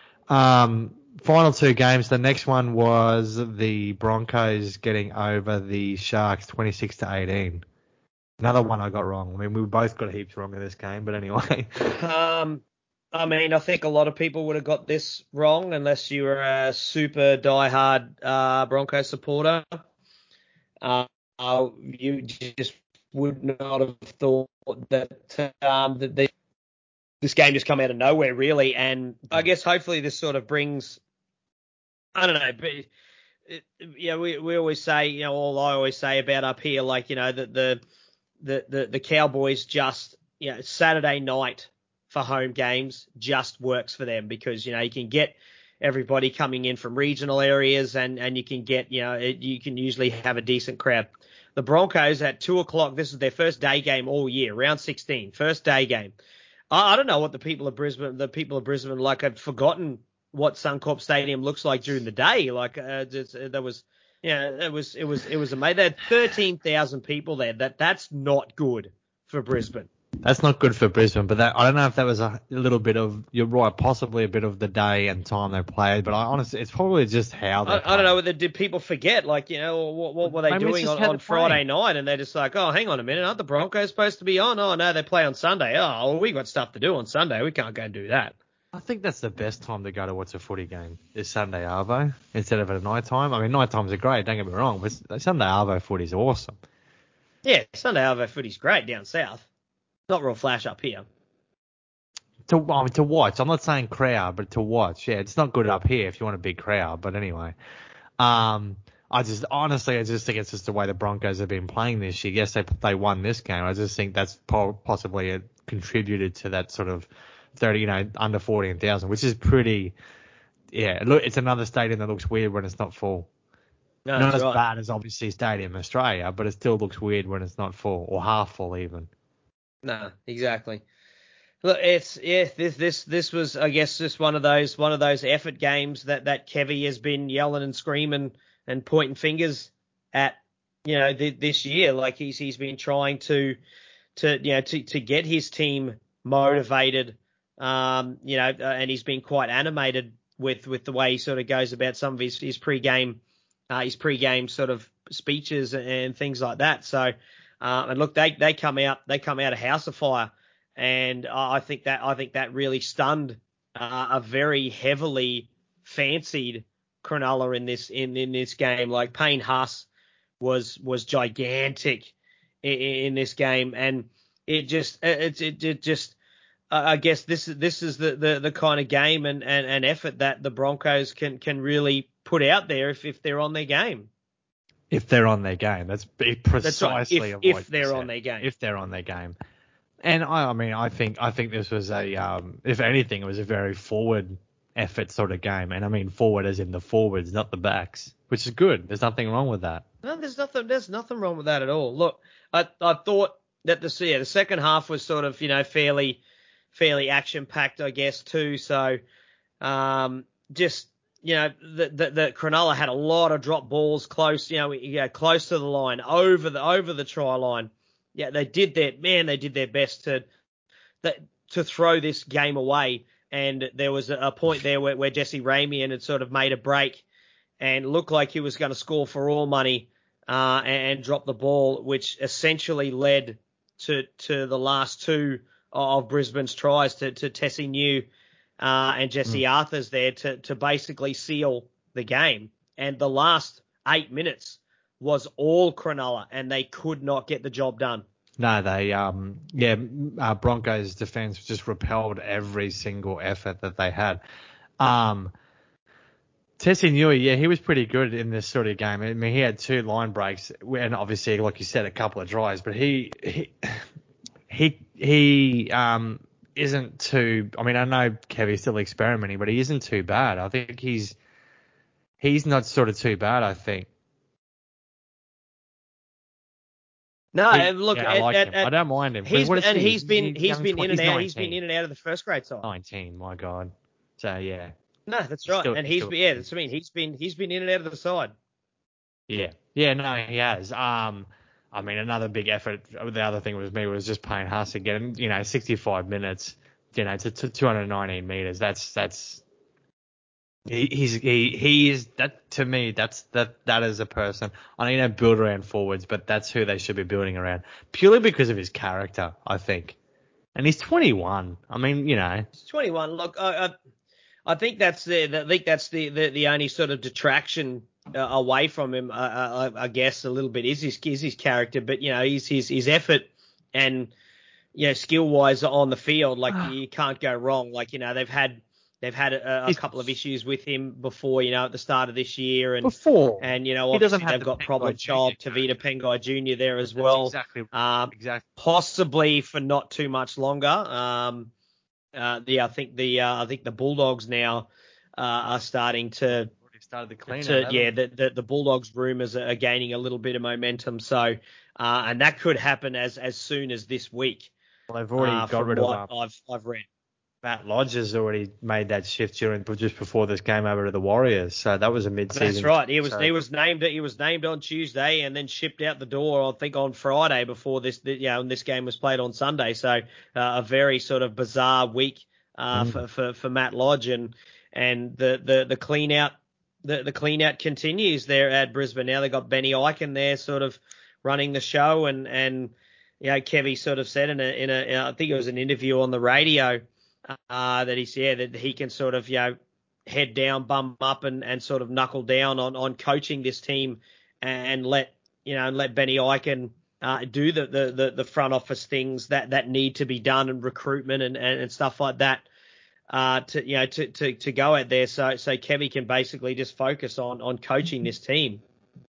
um, final two games. The next one was the Broncos getting over the Sharks, twenty-six to eighteen. Another one I got wrong. I mean, we both got heaps wrong in this game, but anyway. Um, I mean, I think a lot of people would have got this wrong unless you were a super diehard uh, Broncos supporter. Uh, uh, you just would not have thought that um, that they, this game just come out of nowhere, really. And I guess hopefully this sort of brings, I don't know, but it, yeah, we we always say, you know, all I always say about up here, like, you know, that the the the the Cowboys just, you know, Saturday night for home games just works for them because, you know, you can get everybody coming in from regional areas and, and you can get, you know, it, you can usually have a decent crowd. The Broncos at two o'clock, this is their first day game all year, round sixteen, first day game. I, I don't know what the people of Brisbane, the people of Brisbane, like, had forgotten what Suncorp Stadium looks like during the day. Like, uh, just, uh, there was, yeah, it was, it was, it was amazing. They had thirteen thousand people there. That, that's not good for Brisbane. That's not good for Brisbane, but that, I don't know if that was a little bit of, you're right, possibly a bit of the day and time they played, but I honestly, it's probably just how they I, I don't know whether did people forget, like, you know, what, what were they Maybe it's doing just on, how on they're playing. Friday night, and they're just like, oh, hang on a minute, aren't the Broncos supposed to be on? Oh no, they play on Sunday. Oh, well, we got stuff to do on Sunday. We can't go and do that. I think that's the best time to go to watch a footy game is Sunday Arvo instead of at a night time. I mean, night times are great, don't get me wrong, but Sunday Arvo footy is awesome. Yeah, Sunday Arvo footy's great down south. Not real flash up here. To I mean, to watch, I'm not saying crowd, but to watch. Yeah, it's not good up here if you want a big crowd, but anyway. Um, I just honestly, I just think it's just the way the Broncos have been playing this year. Yes, they they won this game. I just think that's po- possibly a, contributed to that sort of thirty, you know, under fourteen thousand, which is pretty. Yeah, look, it's another stadium that looks weird when it's not full. No, Not that's as right. bad as obviously Stadium Australia, but it still looks weird when it's not full or half full even. No, exactly. Look, it's yeah. This this this was, I guess, just one of those one of those effort games that that Kevy has been yelling and screaming and pointing fingers at, you know, th- this year. Like he's he's been trying to to you know to to get his team motivated. Um, you know, uh, and he's been quite animated with with the way he sort of goes about some of his his pre-game uh, his pre-game sort of speeches and things like that. So, uh, and look, they they come out they come out of House of Fire. And I think that I think that really stunned uh, a very heavily fancied Cronulla in this in, in this game. Like Payne Haas was was gigantic in, in this game, and it just it it, it just uh, I guess this this is the, the, the kind of game and, and, and effort that the Broncos can can really put out there if, if they're on their game. If they're on their game, that's precisely That's right. If, what if they're you on said. their game. If they're on their game. And I, I mean, I think I think this was a, um, if anything, it was a very forward effort sort of game. And I mean forward as in the forwards, not the backs, which is good. There's nothing wrong with that. No, there's nothing. There's nothing wrong with that at all. Look, I I thought that the yeah, the second half was sort of you know fairly fairly action packed, I guess too. So, um, just you know the the, the Cronulla had a lot of drop balls close, you know, yeah, close to the line, over the over the try line. Yeah, they did their man. They did their best to that to throw this game away. And there was a, a point there where, where Jesse Ramian had sort of made a break and looked like he was going to score for all money uh, and, and drop the ball, which essentially led to to the last two of Brisbane's tries to, to Tessie New uh, and Jesse mm. Arthurs there to, to basically seal the game. And the last eight minutes was all Cronulla, and they could not get the job done. No, they, um, yeah, uh, Broncos defense just repelled every single effort that they had. Um, Tessie Newey, yeah, he was pretty good in this sort of game. I mean, he had two line breaks, and obviously, like you said, a couple of tries. But he, he, he, he um, isn't too. I mean, I know Kevy's still experimenting, but he isn't too bad. I think he's, he's not sort of too bad. I think. No, he, look, yeah, I at, like at, him. At, I don't mind him. He's, what and he? he's been he's he's been twenty, in and out. nineteen. He's been in and out of the first grade side. nineteen, my God. So yeah. No, that's right. Still, and he's still, yeah, that's what I mean. He's been he's been in and out of the side. Yeah, yeah, no, he has. Um, I mean, another big effort. The other thing was me was just Payne Haas again. You know, sixty-five minutes. You know, to, to two hundred nineteen meters. That's that's. He, he's he he is that to me. That's that that is a person. I know you don't build around forwards, but that's who they should be building around purely because of his character, I think. And he's twenty-one. I mean, you know, he's twenty-one. Look, I I, I think that's the I think that's the, the, the only sort of detraction uh, away from him. Uh, I, I guess a little bit is his is his character, but you know, he's his his effort and you know skill wise on the field. Like you can't go wrong. Like you know they've had. They've had a, a couple of issues with him before, you know, at the start of this year, and before, and you know, obviously they've the got problem child Tavita Pengai Junior there as That's well. Exactly. Um, exactly. Possibly for not too much longer. Um, uh, the I think the uh, I think the Bulldogs now uh, are starting to. Started the clean to, out, yeah, the, the the Bulldogs rumours are gaining a little bit of momentum, so uh, and that could happen as as soon as this week. Well, they've already uh, got rid what of. Um, I've I've read. Matt Lodge has already made that shift during just before this game over to the Warriors, so that was a mid-season. That's right. He was so. he was named he was named on Tuesday and then shipped out the door, I think, on Friday before this. You know, and this game was played on Sunday. So uh, a very sort of bizarre week uh, mm. for, for for Matt Lodge, and and the the the clean out the the clean out continues there at Brisbane. Now they got Benny Eichen there, sort of running the show, and and you know Kevy sort of said in a in a I think it was an interview on the radio. Uh, that he's yeah that he can sort of you know head down, bum up, and, and sort of knuckle down on, on coaching this team, and let you know and let Benny Eichen uh, do the, the, the, the front office things that, that need to be done, and recruitment and, and, and stuff like that uh, to you know to, to, to go out there. So so Kevy can basically just focus on on coaching this team.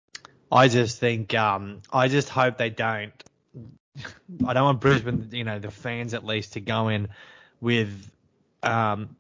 I just think um I just hope they don't. I don't want Brisbane, you know, the fans at least, to go in with um,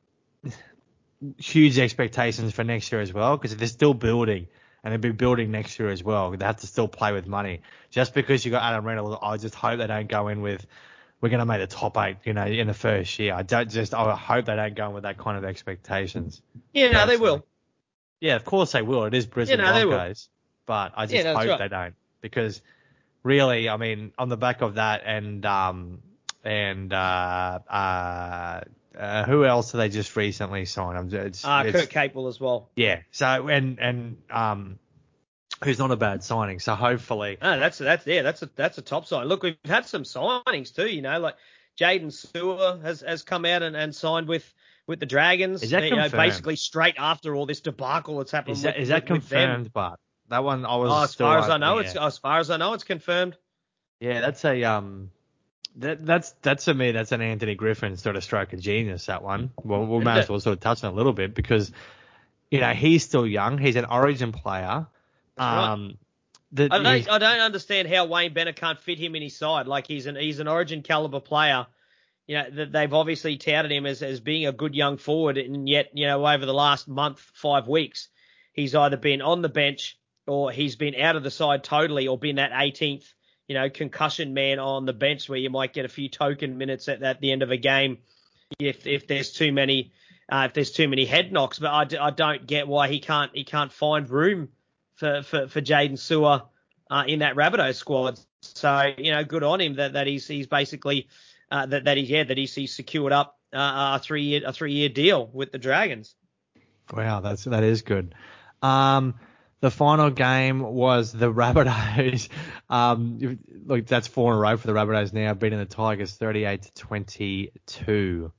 huge expectations for next year as well, because they're still building, and they'll be building next year as well. They have to still play with money. Just because you got Adam Reynolds, I just hope they don't go in with, we're going to make the top eight, you know, in the first year. I don't just, I hope they don't go in with that kind of expectations. Yeah, no, personally. They will. Yeah, of course they will. It is Brisbane yeah, no, Broncos, but I just yeah, no, hope right. they don't, because really, I mean, on the back of that, and um. And uh, uh, uh, who else did they just recently sign? It's, uh, it's, Kurt Capewell as well. Yeah. So and and um, who's not a bad signing. So hopefully. Oh, that's that's yeah, that's a that's a top sign. Look, we've had some signings too. You know, like Jaden Sewer has, has come out and, and signed with with the Dragons. Is that you know, confirmed? basically straight after all this debacle that's happened. Is that, with, is that with, with them. confirmed? But that one I was Oh, as still far as like, I know, yeah. it's as far as I know, it's confirmed. Yeah, that's a um, that that's that's to me that's an Anthony Griffin sort of stroke of genius. That one. Well, we may as well sort of touch on it a little bit because, you know, he's still young. He's an Origin player. That's right. Um, the, I he's- don't I don't understand how Wayne Bennett can't fit him in his side. Like he's an he's an Origin caliber player. You know, th- they've obviously touted him as, as being a good young forward, and yet, you know, over the last month, five weeks, he's either been on the bench or he's been out of the side totally, or been that eighteenth, you know, concussion man on the bench where you might get a few token minutes at, at the end of a game if if there's too many uh, if there's too many head knocks. But I, d- I don't get why he can't he can't find room for for, for Jaden Sewer uh, in that Rabbitohs squad. So, you know, good on him that, that he's he's basically uh, that that he yeah that he's, he's secured up uh, a three year a three year deal with the Dragons. Wow, that's that is good. Um, the final game was the Rabbitohs. Um, look, that's four in a row for the Rabbitohs now, beating the Tigers thirty-eight to twenty-two.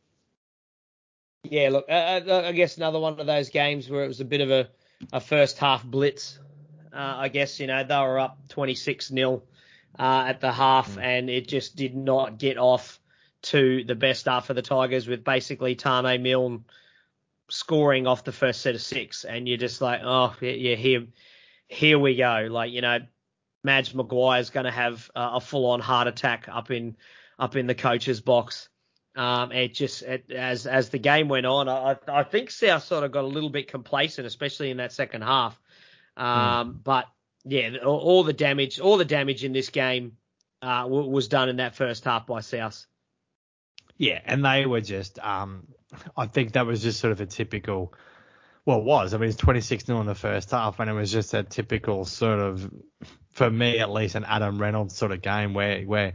Yeah, look, uh, I guess another one of those games where it was a bit of a, a first half blitz. Uh, I guess, you know, they were up twenty-six nil uh, at the half, mm. and it just did not get off to the best start for the Tigers, with basically Tame Milne scoring off the first set of six. And you're just like, oh, yeah, here, here we go. Like, you know, Madge Maguire's going to have uh, a full on heart attack up in up in the coach's box. Um, it just it, as as the game went on, I I think South sort of got a little bit complacent, especially in that second half. Um, mm. But yeah, all, all the damage, all the damage in this game uh, w- was done in that first half by South. Yeah, and they were just, um, I think that was just sort of a typical. Well, it was. I mean, it's twenty-six nil in the first half, and it was just a typical sort of, for me at least, an Adam Reynolds sort of game where where.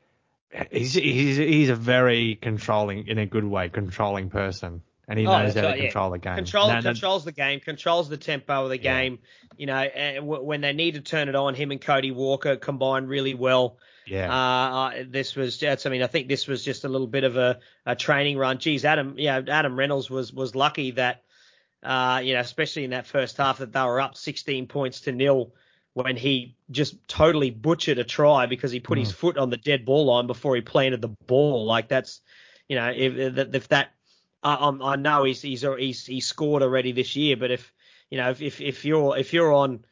He's, he's he's a very controlling, in a good way, controlling person, and he oh, knows how right, to control yeah. the game. Control, no, controls no, the game, controls the tempo of the yeah. game. You know, uh, when they need to turn it on, him and Cody Walker combined really well. Yeah. Uh, this was just, I mean, I think this was just a little bit of a, a training run. Geez, Adam, yeah, Adam Reynolds was was lucky that, uh, you know, especially in that first half, that they were up sixteen points to nil. When he just totally butchered a try because he put mm. his foot on the dead ball line before he planted the ball. Like that's, you know, if if that, I, I know he's he's he's he's scored already this year, but if you know if if, if you're if you're on,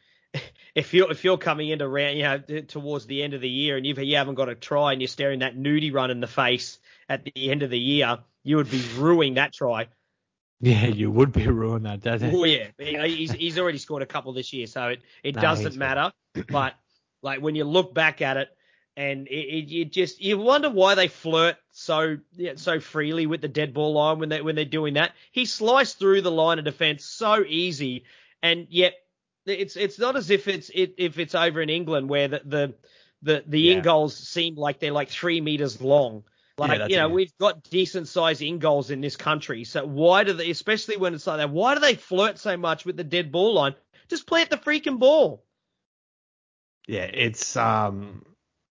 if you're if you're coming into round, you know, towards the end of the year and you've you haven't got a try and you're staring that nudie run in the face at the end of the year, you would be ruining that try. Yeah, you would be ruining that, doesn't it? Oh, yeah. He's he's already scored a couple this year, so it, it no, doesn't matter. But, like, when you look back at it, and it, it you just you wonder why they flirt so yeah, so freely with the dead ball line when they when they're doing that. He sliced through the line of defense so easy, and yet it's it's not as if it's it, if it's over in England where the the the, the yeah. in goals seem like they're like three meters long. Like, yeah, you know, it. we've got decent sized in goals in this country. So why do they, especially when it's like that, why do they flirt so much with the dead ball line? Just plant the freaking ball. Yeah, it's, um,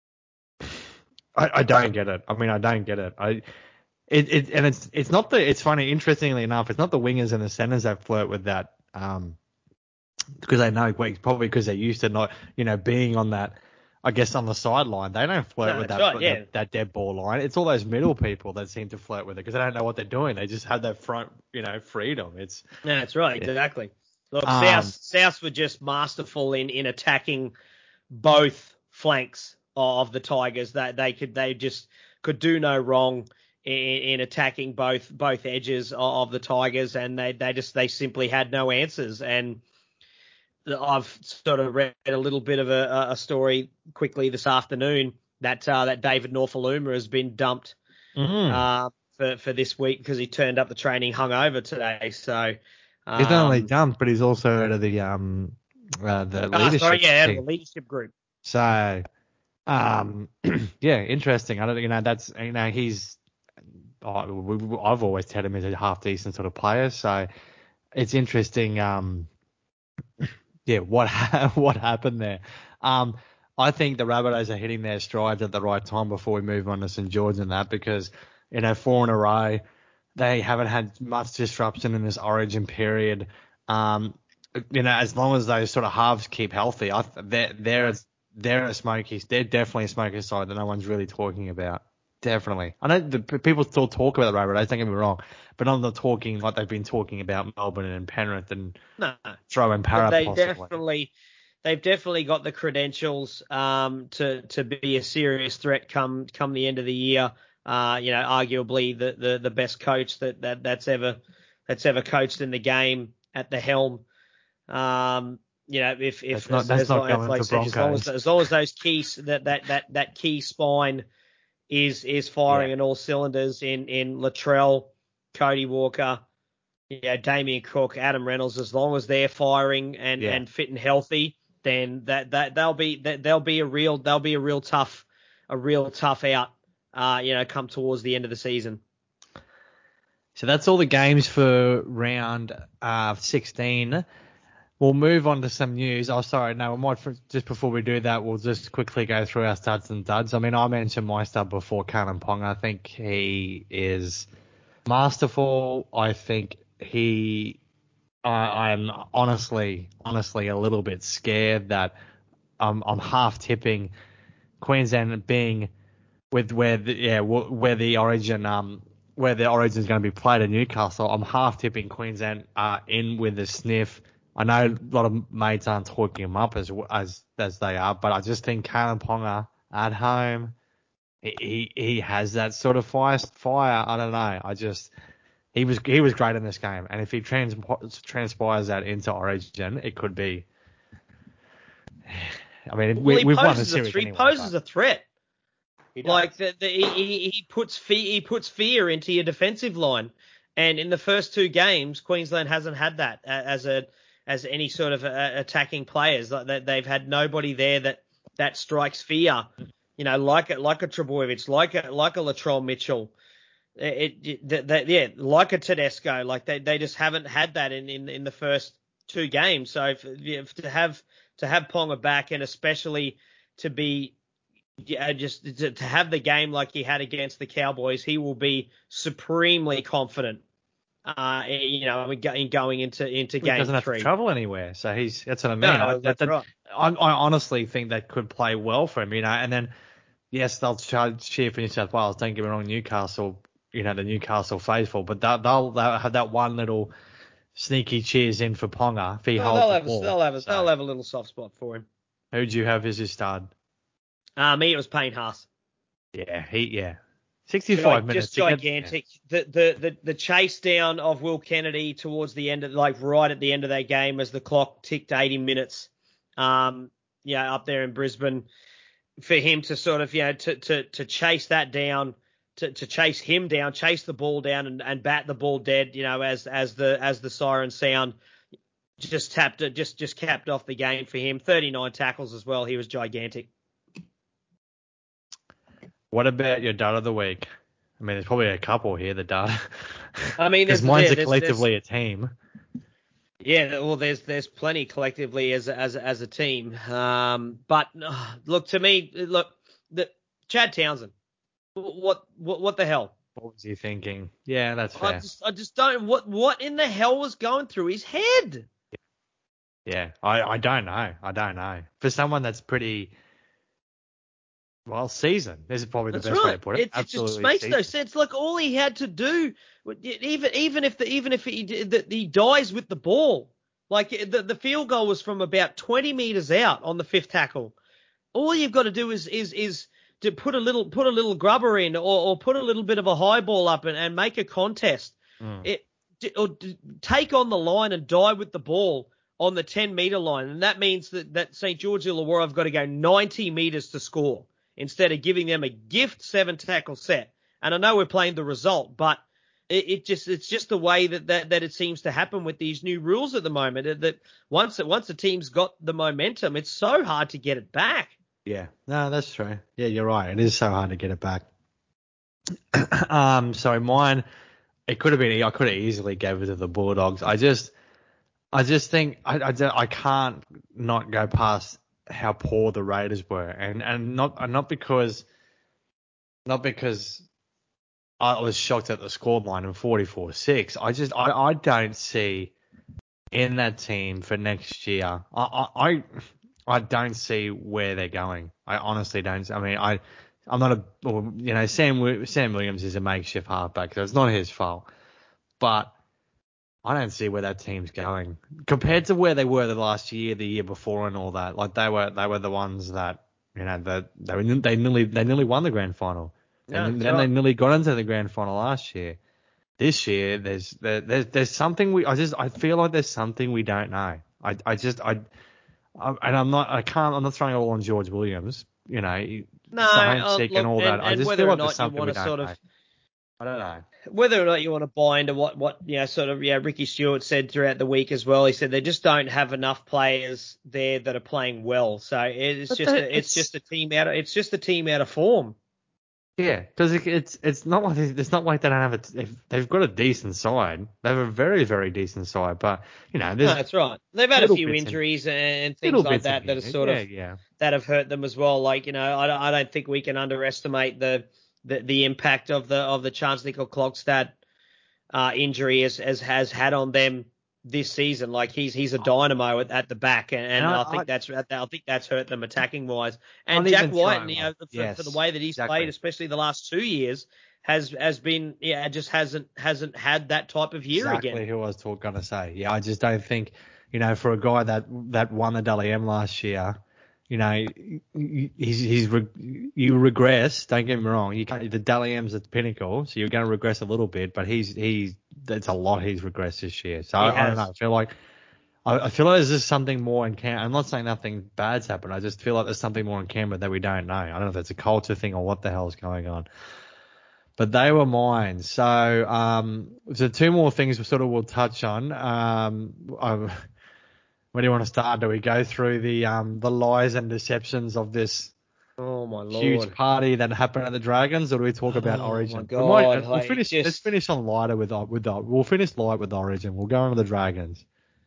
I, I don't get it. I mean, I don't get it. I, it, it, and it's, it's not the, it's funny, interestingly enough, it's not the wingers and the centers that flirt with that, um, because they know, probably because they're used to not, you know, being on that, I guess on the sideline, they don't flirt no, with that, right, yeah. that that dead ball line. It's all those middle people that seem to flirt with it because they don't know what they're doing. They just have that front, you know, freedom. It's no, that's right, yeah. exactly. Look, um, South South were just masterful in, in attacking both flanks of the Tigers. That they, they could they just could do no wrong in, in attacking both both edges of the Tigers, and they they just they simply had no answers. And I've sort of read a little bit of a, a story quickly this afternoon that uh, that David Norfoluma has been dumped mm-hmm. uh, for for this week because he turned up the training hungover today. So um, he's not only dumped, but he's also out of the um uh, the uh, leadership. Sorry, yeah, out of team. the leadership group. So um yeah, interesting. I don't you know that's you know he's oh, we, we, I've always had him as a half decent sort of player. So it's interesting. Um. Yeah, what what happened there? Um, I think the Rabbitohs are hitting their strides at the right time before we move on to St George and that because, you know, four in a row, They haven't had much disruption in this Origin period. Um, you know, as long as those sort of halves keep healthy, I th- they're they're they're a smoky. They're definitely a smoky side that no one's really talking about. Definitely. I know the p- people still talk about the Rabbitohs, don't get me wrong, but I'm not talking like they've been talking about Melbourne and Penrith and No, Throw and Para they possibly. definitely, they've definitely got the credentials um, to to be a serious threat come come the end of the year. Uh, you know, arguably the, the, the best coach that, that that's ever that's ever coached in the game at the helm. Um, you know, if if That's not, as, that's as, not long, going like I to said, as long as Broncos. as long as those keys that that that that key spine is is firing Yeah. in all cylinders in in Latrell, Cody Walker, you know, Damien Cook, Adam Reynolds, as long as they're firing and, Yeah. and fit and healthy, then that, that they'll be that they'll be a real they'll be a real tough a real tough out. Uh, you know, come towards the end of the season. So that's all the games for round uh, sixteen. We'll move on to some news. Oh, sorry, no, we might just before we do that, we'll just quickly go through our studs and duds. I mean, I mentioned my stud before, Kalyn Ponga. I think he is masterful. I think he, I, I'm honestly, honestly a little bit scared that I'm, I'm half tipping Queensland being with where the, yeah, where the Origin, um, where the Origin is going to be played at Newcastle. I'm half tipping Queensland uh, in with a sniff. I know a lot of mates aren't talking him up as as as they are, but I just think Kalyn Ponga at home, he he has that sort of fire. Fire. I don't know. I just he was he was great in this game, and if he trans, transpires that into Origin, it could be. I mean, Well, we, he we've won the poses a series he anyway. poses But a threat. he does. Like the, the, he he puts fear he puts fear into your defensive line, and in the first two games, Queensland hasn't had that as a as any sort of uh, attacking players. Like they've had nobody there that that strikes fear. You know, like a like a Trebojevic, like a like a Latrell Mitchell. It, it that, that, yeah, like a Tedesco. Like they, they just haven't had that in, in, in the first two games. So if, if to have to have Ponga back, and especially to be yeah, just to, to have the game like he had against the Cowboys, he will be supremely confident. Uh, you know, in going into into He game doesn't have to three. travel anywhere, so he's that's what I mean. No, I, no, that, that's that, right. I, I honestly think that could play well for him, you know. And then yes, they'll try, cheer for New South Wales. Don't get me wrong, Newcastle, you know, the Newcastle faithful, but they'll, they'll, they'll have that one little sneaky cheers in for Ponga if he Well, holds they'll the have a, ball. they'll have a, So, they'll have a little soft spot for him. who'd you have as your stud? Uh, me, it was Payne Haas. Yeah, he yeah, sixty-five Gi- minutes. Just He gets- gigantic. The, the the the chase down of Will Kennedy towards the end of like right at the end of that game as the clock ticked eighty minutes. Um, yeah, up there in Brisbane, for him to sort of you know to to to chase that down, to to chase him down, chase the ball down and, and bat the ball dead. You know, as as the as the siren sound just tapped it, just just capped off the game for him. thirty-nine tackles as well. He was gigantic. What about your dud of the week? I mean, there's probably a couple here, the dud. I mean, Because there's mine's yeah, a there's, collectively there's, a team. Yeah, well, there's there's plenty collectively as as as a team. Um, but uh, look to me, look, the Chad Townsend, what what what the hell? What was he thinking? Yeah, that's I fair. just I just don't what what in the hell was going through his head? Yeah, I, I don't know. I don't know. For someone that's pretty well seasoned, this is probably the That's best way right. to put it. It, it just Absolutely makes no seasoned. sense. Like all he had to do, even even if the even if he that he dies with the ball, like the the field goal was from about twenty meters out on the fifth tackle. All you've got to do is is is to put a little put a little grubber in, or, or put a little bit of a high ball up and, and make a contest. Mm. It or take on the line and die with the ball on the ten meter line, and that means that that Saint George Illawarra have got to go ninety meters to score instead of giving them a gift seven tackle set. And I know we're playing the result, but it, it just it's just the way that, that that it seems to happen with these new rules at the moment. That once once a team's got the momentum, it's so hard to get it back. Yeah, no, that's true. Yeah, you're right. It is so hard to get it back. um, so mine, it could have been. I could have easily gave it to the Bulldogs. I just, I just think I, I, I can't not go past how poor the Raiders were, and and not and not because, not because I was shocked at the scoreline in forty-four six. I just I, I don't see in that team for next year. I, I I don't see where they're going. I honestly don't. I mean, I I'm not a well, you know Sam Sam Williams is a makeshift halfback, so it's not his fault. But I don't see where that team's going compared to where they were the last year, the year before, and all that. Like they were they were the ones that you know that they, they, they nearly they nearly won the grand final. Yeah, And then, right. they nearly got into the grand final last year. This year, there's there, there's there's something we I just I feel like there's something we don't know. I I just I, I and I'm not I can't I'm not throwing it all on George Williams. You know, No, science uh, sick look, and all and, that. I and just whether feel or like there's not you something want we to don't sort know. of I don't know. whether or not you want to buy into what, what you know, sort of, yeah, Ricky Stewart said throughout the week as well. He said they just don't have enough players there that are playing well. So it's But just that- a, it's, it's- just a team out of it's just a team out of form. Yeah, because it, it's it's not like they- it's not like they don't have a they've, they've got a decent side. They have a very very decent side, but you know No, there's that's right. They've had a little few bits in- injuries and little things like bits in that that are here. sort yeah, of yeah. that have hurt them as well. Like, you know, I don't, I don't think we can underestimate the the, the impact of the of the Chance Nickel Klogstad uh, injury as, as has had on them this season. Like he's he's a dynamo at, at the back, and, and And I- I, think I- that's I think that's hurt them attacking wise. And Not Jack even White, throwing you know, up. for, Yes, for the way that he's exactly. played, especially the last two years, has has been yeah just hasn't hasn't had that type of year exactly again. who I was talk, gonna say. Yeah, I just don't think, you know, for a guy that that won the Dally M last year, you know, he's he's re, you regress. Don't get me wrong. You can't, the Dally M's at the pinnacle, so you're going to regress a little bit. But he's he's that's a lot he's regressed this year. So He I, I don't has. know. I feel like I, I feel like there's just something more in Canberra. I'm not saying nothing bad's happened. I just feel like there's something more in Canberra that we don't know. I don't know if it's a culture thing or what the hell's going on. But they were mine. So, um, so two more things we sort of will touch on. Um, I, where do you want to start? Do we go through the um the lies and deceptions of this Oh my lord! huge party that happened at the Dragons, or do we talk about Oh, Origin? my We God, might- we'll like, finish. just- Let's finish on lighter with with the. We'll finish light with Origin. We'll go into the Dragons.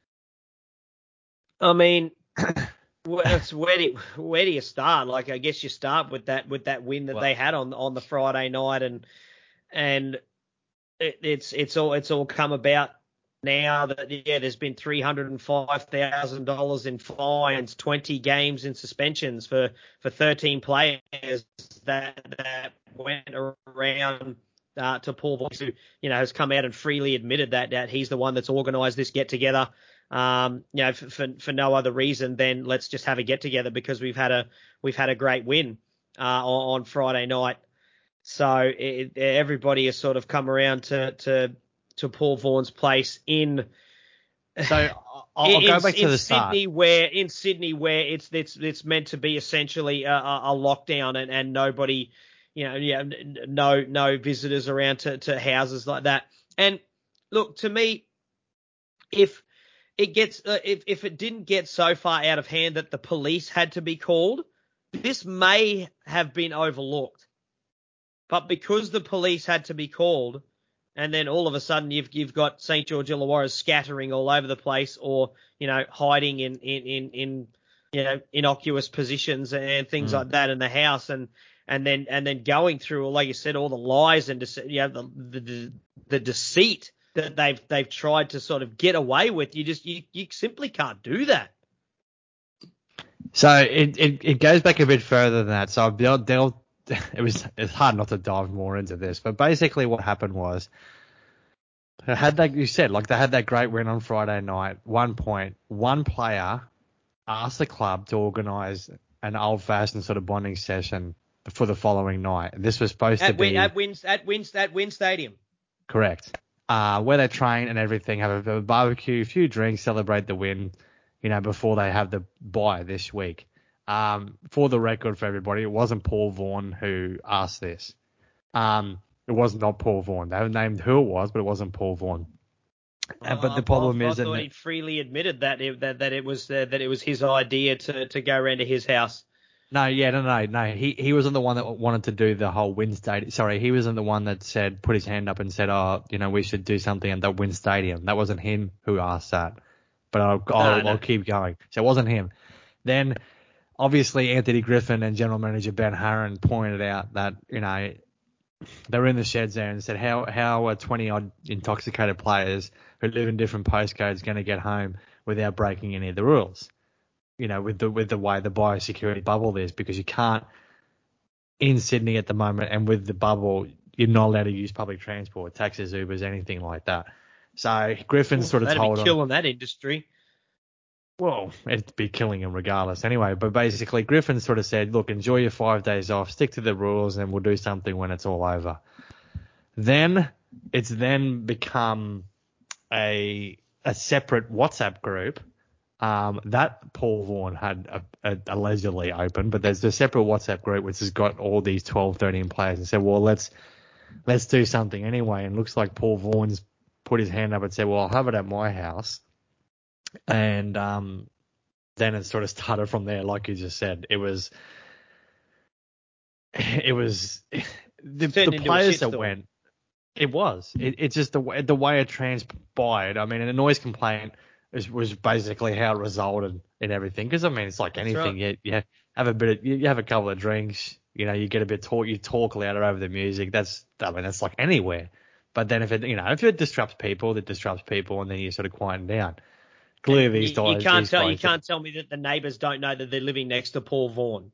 I mean, where, where do you, where do you start? Like, I guess you start with that with that win that Well- they had on on the Friday night, and and it, it's it's all it's all come about now that yeah, there's been three hundred and five thousand dollars in fines, twenty games in suspensions for for thirteen players that that went around. Uh, to Paul Voice, who you know has come out and freely admitted that that he's the one that's organised this get together. Um, you know, for, for for no other reason than let's just have a get together because we've had a we've had a great win uh, on, on Friday night. So it, everybody has sort of come around to to to Paul Vaughan's place in. So I'll, I'll in, go back to in the start. Sydney, where in Sydney, where it's it's it's meant to be essentially a, a, a lockdown and, and nobody, you know, yeah, no no visitors around to, to houses like that. And look, to me, if it gets uh, if if it didn't get so far out of hand that the police had to be called, this may have been overlooked. But because the police had to be called, and then all of a sudden you've you've got Saint George Illawarra scattering all over the place, or you know hiding in in in, in you know innocuous positions and things Mm. like that in the house, and and then and then going through, like you said, all the lies and dece- you know, the, the the deceit that they've they've tried to sort of get away with. You just you you simply can't do that. So it, it, it goes back a bit further than that. So they'll, they'll, it was it's hard not to dive more into this, but basically what happened was they had that you said like they had that great win on Friday night. One point, one player asked the club to organise an old-fashioned sort of bonding session for the following night. This was supposed to At be Win, at Win at Win at Win Stadium. correct. Uh, where they train and everything, have a, a barbecue, a few drinks, celebrate the win, you know, before they have the bye this week. Um, for the record for everybody, it wasn't Paul Vaughan who asked this. Um, it was not Paul Vaughan. They haven't named who it was, but it wasn't Paul Vaughan. Uh, but the problem I, I is that thought he freely admitted that it, that that it was uh, that it was his idea to, to go around to his house. no, yeah, no, no, no. He he wasn't the one that wanted to do the whole Win Stadium. Sorry, he wasn't the one that said put his hand up and said, oh, you know, we should do something at the Win Stadium. That wasn't him who asked that. But I'll I'll, No, no. I'll keep going. So it wasn't him. Then obviously Anthony Griffin and General Manager Ben Harron pointed out that you know they were in the sheds there and said, how how are twenty odd intoxicated players who live in different postcodes going to get home without breaking any of the rules? You know, with the with the way the biosecurity bubble is, because you can't in Sydney at the moment, and with the bubble, you're not allowed to use public transport, taxis, Ubers, anything like that. So Griffin Ooh, sort of that'd told be him, killing that industry. well, it'd be killing him regardless anyway. But basically, Griffin sort of said, look, enjoy your five days off, stick to the rules, and we'll do something when it's all over. Then it's then become a a separate WhatsApp group um, that Paul Vaughan had a, a, allegedly opened, but there's a separate WhatsApp group which has got all these twelve, thirteen players and said, well, let's let's do something anyway. And looks like Paul Vaughan's put his hand up and said, well, I'll have it at my house. And um, then it sort of started from there, like you just said. It was, it was the, the players that went. It was. It, it's just the way the way it transpired. I mean, a noise complaint is, was basically how it resulted in everything. Because I mean, it's like anything. Right. You, you have a bit of, you have a couple of drinks. You know, you get a bit talk. You talk louder over the music. That's I mean, that's like anywhere. But then if it, you know, if it disrupts people, it disrupts people, and then you sort of quieten down. Clearly, these you, guys. You can't these tell. guys You can't tell me that the neighbours don't know that they're living next to Paul Vaughan.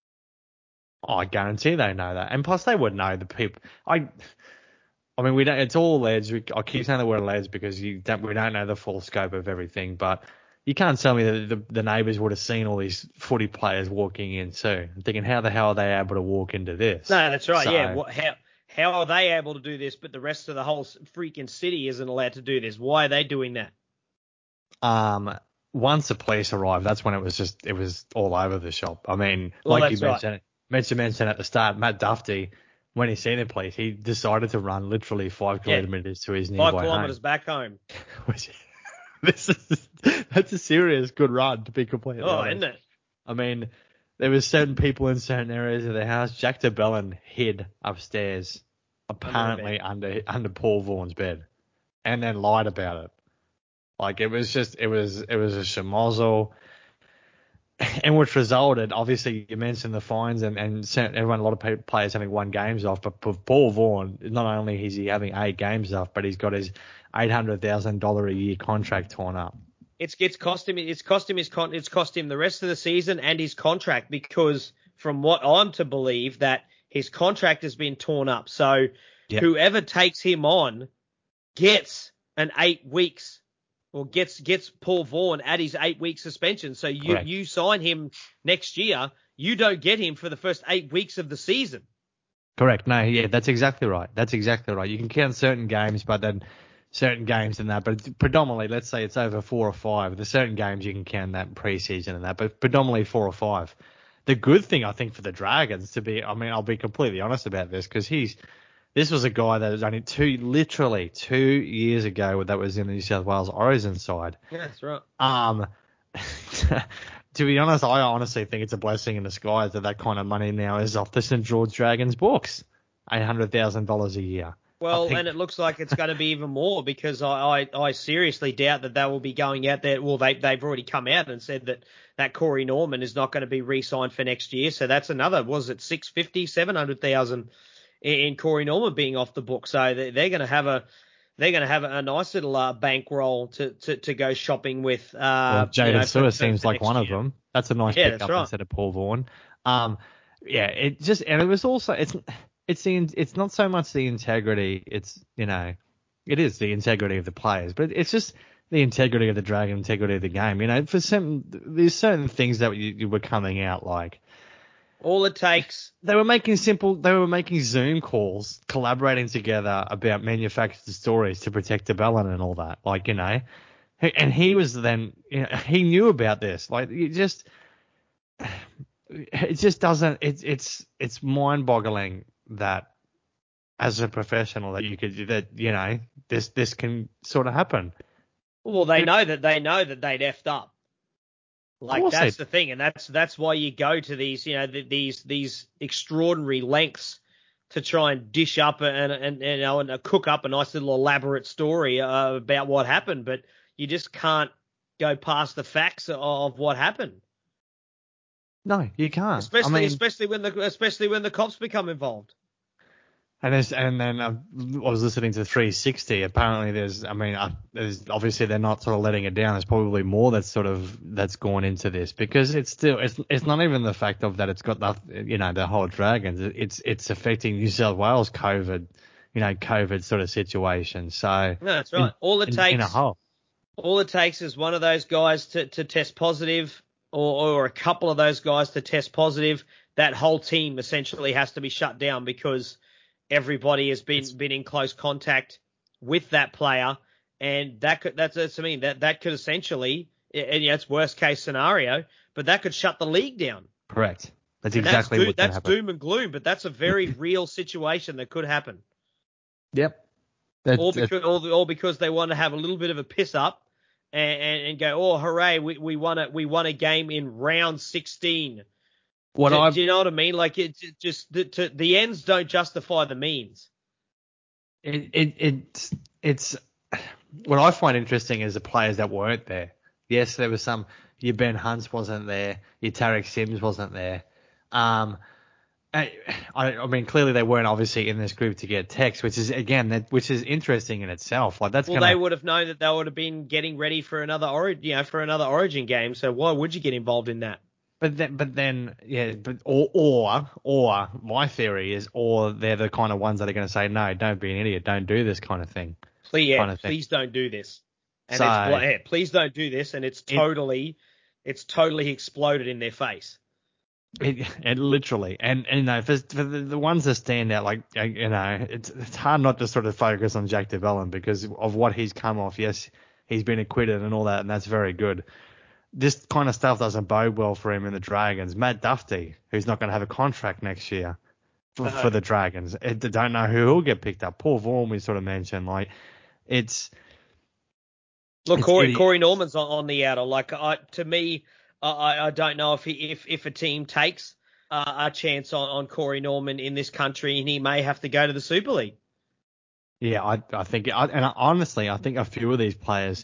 Oh, I guarantee they know that, and plus they would know the people. I, I mean, we don't. It's all alleged. We, I keep saying the word alleged because you don't. We don't know the full scope of everything, but you can't tell me that the, the neighbours would have seen all these footy players walking in too. I'm thinking, how the hell are they able to walk into this? No, that's right. So, yeah. What, how how are they able to do this, but the rest of the whole freaking city isn't allowed to do this? Why are they doing that? Um. Once the police arrived, that's when it was just it was all over the shop. I mean, well, like you right. mentioned, mentioned mentioned at the start, Matt Duffy, when he seen the police, he decided to run literally five yeah. kilometres to his nearby Five kilometres home. back home. Which, this is that's a serious good run, to be completely oh, honest. isn't it? I mean, there was certain people in certain areas of the house. Jack DeBellin hid upstairs, apparently under under, under Paul Vaughan's bed, and then lied about it. Like, it was just, it was, it was a schmozzle, and which resulted, obviously, you mentioned the fines and, and everyone, a lot of players having one games off, but for Paul Vaughan, not only is he having eight games off, but he's got his eight hundred thousand dollars a year contract torn up. It's, it's cost him, it's cost him his con, it's cost him the rest of the season and his contract, because from what I'm to believe, that his contract has been torn up. So yep. Whoever takes him on gets an eight weeks Or gets gets Paul Vaughan at his eight-week suspension. So you, you sign him next year, you don't get him for the first eight weeks of the season. Correct. No, yeah, that's exactly right. That's exactly right. You can count certain games, but then certain games and that. But predominantly, let's say it's over four or five. There's certain games you can count that pre-season and that, but predominantly four or five. The good thing, I think, for the Dragons to be, I mean, I'll be completely honest about this, because he's, this was a guy that was only two, literally two years ago that was in the New South Wales Origin side. Yeah, that's right. Um, to be honest, I honestly think it's a blessing in disguise that that kind of money now is off the Saint George Dragons books, eight hundred thousand dollars a year. Well, think... and it looks like it's going to be even more, because I, I, I seriously doubt that they will be going out there. Well, they, they've already come out and said that, that Corey Norman is not going to be re-signed for next year. So that's another, was it six hundred fifty thousand, seven hundred thousand in Corey Norman being off the book. So they're going to have a they're going to have a nice little uh, bankroll to, to, to go shopping with. Uh, well, Jaden you know, Sewer for, seems for like one year. of them. That's a nice yeah, pickup right. instead of Paul Vaughan. Um, yeah, it just and it was also it's it's the it's not so much the integrity. It's you know, it is the integrity of the players, but it's just the integrity of the Dragon, integrity of the game. You know, for some there's certain things that you, you were coming out like. All it takes. They were making simple. They were making Zoom calls, collaborating together about manufactured stories to protect DeBellin and all that. Like you know, and he was then. You know, he knew about this. Like it just, it just doesn't. It's it's it's mind-boggling that as a professional that you could that you know this this can sort of happen. Well, they know that they know that they'd effed up. Like that's the thing, and that's that's why you go to these, you know, these these extraordinary lengths to try and dish up and and, and you know and cook up a nice little elaborate story uh, about what happened, but you just can't go past the facts of what happened. No, you can't. Especially I mean, especially when the especially when the cops become involved. And there's, and then I was listening to three sixty. Apparently, there's, I mean, uh, there's obviously they're not sort of letting it down. There's probably more that's sort of that's gone into this because it's still, it's it's not even the fact of that it's got the, you know, the whole Dragons. It's it's affecting New South Wales COVID, you know, COVID sort of situation. So No, that's right. In, all it in, takes, in a whole. all it takes is one of those guys to, to test positive, or or a couple of those guys to test positive. That whole team essentially has to be shut down because everybody has been it's, been in close contact with that player, and that could that's, that's I mean that that could essentially, and yeah, it's worst case scenario, but that could shut the league down. Correct. That's and exactly that's, what's that's happen. doom and gloom, but that's a very real situation that could happen. Yep. That, all because all, all because they want to have a little bit of a piss up and, and, and go, oh hooray, we we won a we won a game in round sixteen. What do, I do you know what I mean? Like it, it just the, to, the ends don't justify the means. It it it's it's what I find interesting is the players that weren't there. Yes, there was some. Your Ben Hunts wasn't there. Your Tarek Sims wasn't there. Um, I, I mean, clearly they weren't obviously in this group to get text, which is again that which is interesting in itself. Like that's well, gonna... they would have known that they would have been getting ready for another origin, you know, for another Origin game. So why would you get involved in that? But then, but then, yeah, but or or or my theory is, or they're the kind of ones that are going to say, no, don't be an idiot, don't do this kind of thing. Please, yeah, kind of please thing. don't do this. And so, it's yeah, please don't do this, and it's totally, it, it's totally exploded in their face. It, it literally, and, and you know, for, for the, the ones that stand out, like you know, it's it's hard not to sort of focus on Jack DeBellin because of what he's come off. Yes, he's been acquitted and all that, and that's very good. This kind of stuff doesn't bode well for him in the Dragons. Matt Duffy, who's not going to have a contract next year for, no. for the Dragons. I don't know who will get picked up. Paul Vaughan, we sort of mentioned. Like, it's... Look, it's, Corey, it, Corey Norman's on, on the outer. Like, I, to me, I, I don't know if he, if, if a team takes uh, a chance on, on Corey Norman in this country, and he may have to go to the Super League. Yeah, I, I think... I, and honestly, I think a few of these players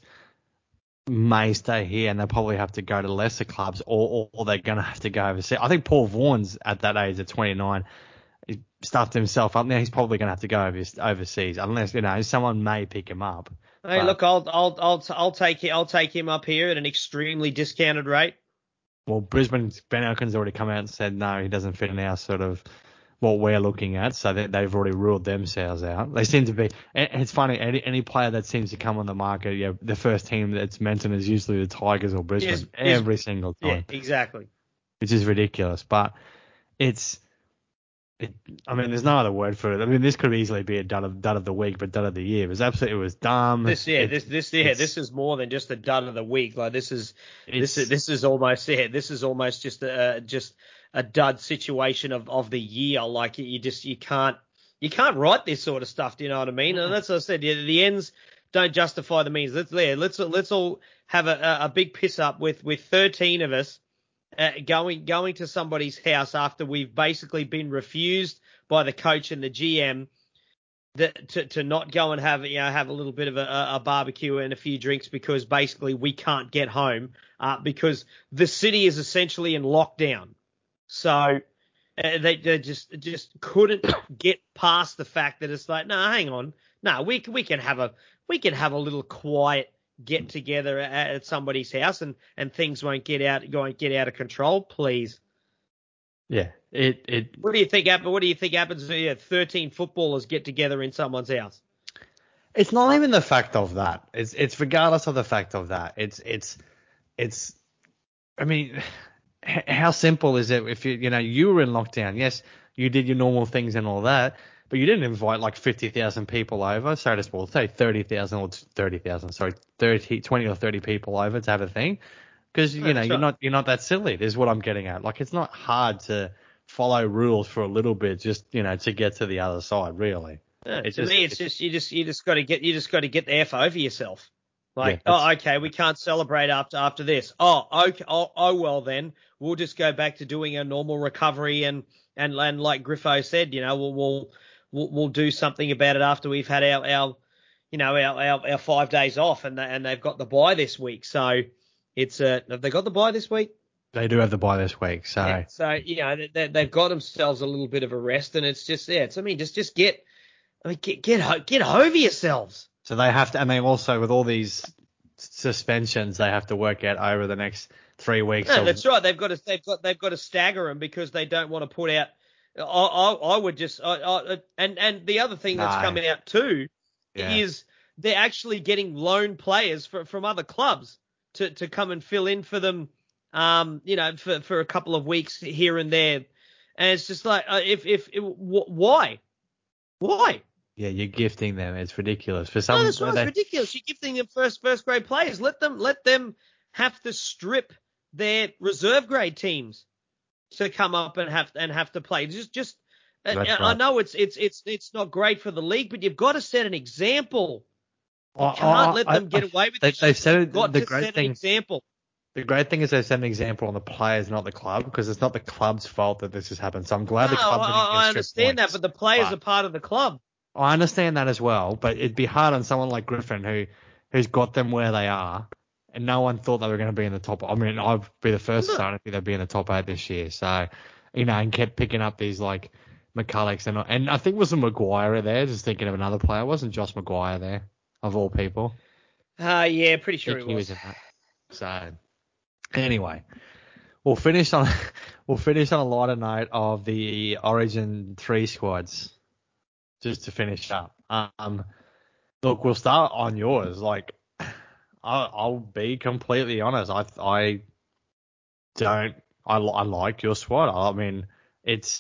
may stay here and they'll probably have to go to lesser clubs or, or, or they're going to have to go overseas. I think Paul Vaughan's at that age at twenty-nine. He stuffed himself up. Now he's probably going to have to go over, overseas unless, you know, someone may pick him up. Hey, but, look, I'll, I'll, I'll, I'll take I'll take him up here at an extremely discounted rate. Well, Brisbane, Ben Elkin's already come out and said, no, he doesn't fit in our sort of what we're looking at, so they, they've already ruled themselves out. They seem to be, and it's funny, any, any player that seems to come on the market, yeah, the first team that's mentioned is usually the Tigers or Brisbane, is, every is, single time. Yeah, exactly. Which is ridiculous, but it's, it, I mean, there's no other word for it. I mean, this could easily be a dud of, dud of the week, but dud of the year. It was absolutely, it was dumb. This, yeah, it, this, this, yeah, this is more than just a dud of the week. Like this is, this is, this is almost, yeah, this is almost just a, just a dud situation of, of the year. Like you just, you can't, you can't write this sort of stuff. Do you know what I mean? And that's what I said. Yeah, the ends don't justify the means. Let's, yeah, let's, let's all have a, a big piss up with, with thirteen of us uh, going, going to somebody's house after we've basically been refused by the coach and the G M the, to, to not go and have, you know, have a little bit of a, a barbecue and a few drinks because basically we can't get home, uh, because the city is essentially in lockdown. So uh, they, they just just couldn't get past the fact that it's like, no, hang on, no, we we can have a we can have a little quiet get together at, at somebody's house and, and things won't get out won't get out of control, please. Yeah, it it. What do you think happens? What do you think happens? Yeah, thirteen footballers get together in someone's house. It's not even the fact of that. It's it's regardless of the fact of that. It's it's it's. I mean. How simple is it if you, you know, you were in lockdown? Yes, you did your normal things and all that, but you didn't invite like fifty thousand people over. So to speak, say thirty thousand or thirty thousand, sorry, thirty, twenty or thirty people over to have a thing. Because, you know, you're not, you're not that silly is what I'm getting at. Like, it's not hard to follow rules for a little bit just, you know, to get to the other side, really. Yeah, to just, me, it's, it's just, you just, you just got to get, you just got to get the F over yourself. Like, yeah, oh, okay, we can't celebrate after after this. Oh, okay, oh, oh, well then, we'll just go back to doing a normal recovery and and, and like Griffo said, you know, we'll we'll we'll, we'll do something about it after we've had our, our you know our, our, our five days off and they, and they've got the bye this week. So it's uh have they got the bye this week? They do have the bye this week, so Yeah, so you know they, they've got themselves a little bit of a rest, and it's just yeah. It's I mean just just get I mean get get get over yourselves. so they have to, and they also with all these suspensions, they have to work out over the next three weeks. No, of, that's right. They've got to they've got they've got to stagger them because they don't want to put out. I I, I would just I, I, and and the other thing that's No. coming out too Yeah. is they're actually getting loan players for, from other clubs to, to come and fill in for them. Um, you know, for, for a couple of weeks here and there, and it's just like uh, if if it, wh- why, why? Yeah, you're gifting them. It's ridiculous. For some, No, that's right. they, It's ridiculous. You're gifting them first first grade players. Let them let them have to strip their reserve grade teams to come up and have and have to play. Just just uh, That's I right. know it's it's it's it's not great for the league, but you've got to set an example. You I- can't I- let I- them get I- away with they- it. they've said You've it- got the to great set thing- an example. The great thing is they set an example on the players, not the club, because it's not the club's fault that this has happened. So I'm glad No, the club didn't I, I get strip understand that, points. but the players But- are part of the club. I understand that as well, but it'd be hard on someone like Griffin who who's got them where they are, and no one thought they were going to be in the top. I mean, I'd be the first to No. say I don't think they'd be in the top eight this year. So, you know, and kept picking up these like McCullochs and and I think was a Maguire there. Just thinking of another player, wasn't Josh Maguire there of all people? Uh, yeah, pretty I sure think it he was. was in that. So, anyway. We'll finish on we'll finish on a lighter note of the Origin three squads, just to finish up. Um, look, we'll start on yours. Like, I'll, I'll be completely honest. I I don't I, I like your squad. I mean, it's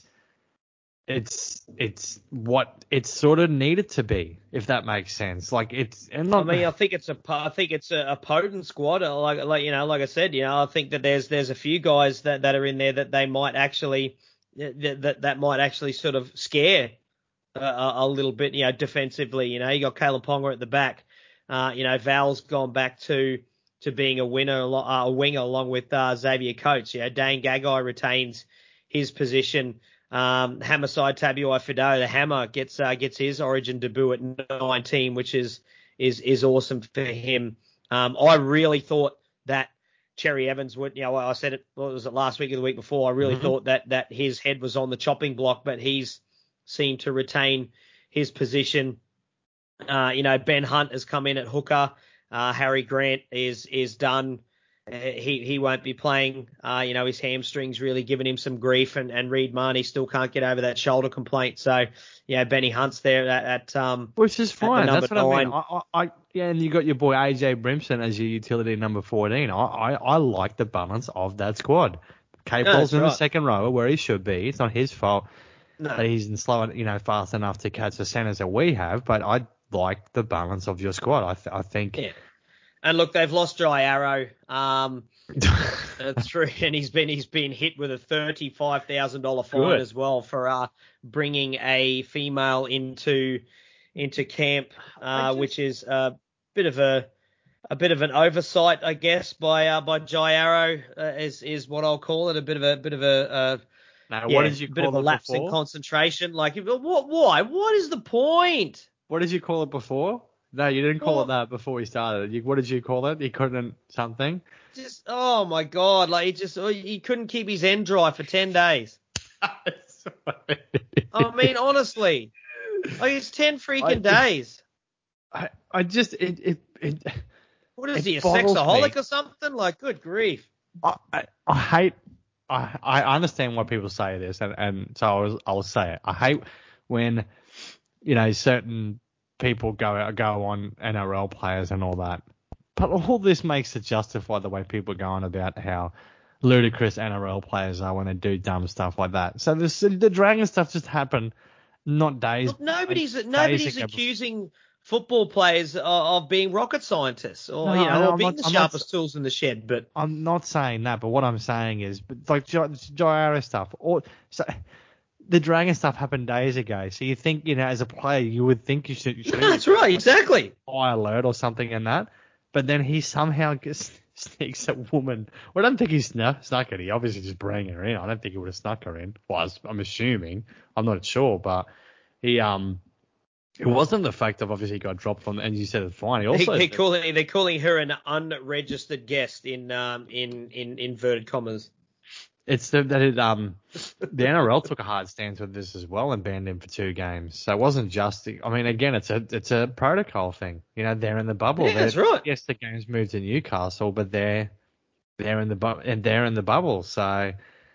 it's it's what it's sort of needed to be, if that makes sense. Like it's and I not. mean, I think it's a, I think it's a, a potent squad. Like, like you know, like I said, you know, I think that there's there's a few guys that, that are in there that they might actually that that, that might actually sort of scare a, a, a little bit, you know, defensively. You know, you got Caleb Ponga at the back. Uh, you know, Val's gone back to to being a winner, uh, a winger along with uh, Xavier Coates. You know, Dane Gagai retains his position. Um, Hammer side Tabuai Fido, the Hammer gets uh, gets his Origin debut at nineteen, which is is is awesome for him. Um, I really thought that Cherry Evans would, you know, I said it, what was it last week or the week before? I really Mhm. thought that that his head was on the chopping block, but he's seemed to retain his position. Uh, you know, Ben Hunt has come in at hooker. Uh, Harry Grant is is done. Uh, he he won't be playing. Uh, you know, his hamstring's really given him some grief, and, and Reed Marnie still can't get over that shoulder complaint. So, yeah, Benny Hunt's there at, at um, Which is at the fine. number That's what I mean. nine. I, I, I, yeah, and you got your boy A J Brimson as your utility number fourteen. I, I, I like the balance of that squad. Capel's that's in the right. second row where he should be. It's not his fault No. that he's in slow, you know, fast enough to catch the centers that we have. But I like the balance of your squad. I, th- I think. Yeah. And look, they've lost Jai Arrow. Um, uh, through, and he's been he's been hit with a thirty-five thousand dollar fine Good. as well for uh, bringing a female into into camp, uh, just- which is a bit of a a bit of an oversight, I guess, by uh, by Jai Arrow, uh, is is what I'll call it. A bit of a bit of a uh, now, yeah, what did you bit of call a it lapse in before? concentration. Like, if- what? Why? What is the point? What did you call it before? No, you didn't call Well- it that before we started. You, what did you call it? You couldn't something? Just oh my god! Like he just oh, he couldn't keep his end dry for ten days. I mean, honestly, like it's ten freaking I- days. I, I just it it, it What is it he, a boggles sexaholic me. or something? Like, good grief. I, I, I hate I I understand why people say this and, and so I was I'll say it. I hate when you know certain people go go on N R L players and all that. But all this makes it justify the way people go on about how ludicrous N R L players are when they do dumb stuff like that. So this, the Dragon stuff just happened not days. Look, nobody's days nobody's ago. accusing football players of, of being rocket scientists or No, you I know know, or I'm being not- the I'm not sharpest tools in the shed. But I'm not saying that, but what I'm saying is, but like Jai stuff, or so the Dragon stuff happened days ago. So you think, you know, as a player, you would think you should. You should that's right, exactly. high alert or something in that. But then he somehow gets, sneaks a woman. Well, I don't think he snuck, snuck it. He obviously just bring her in. I don't think he would have snuck her in. Well, I was, I'm assuming. I'm not sure, but he um. It wasn't the fact of obviously he got dropped from, and you said it's fine. He also, They, they're calling they're calling her an unregistered guest in um in in inverted commas. it's the, that it, um, the N R L took a hard stance with this as well and banned him for two games. So it wasn't just, I mean, again, it's a it's a protocol thing. You know, they're in the bubble. Yeah, They're, that's right. Yes, the games moved to Newcastle, but they're they're in the bu- and they're in the bubble. So,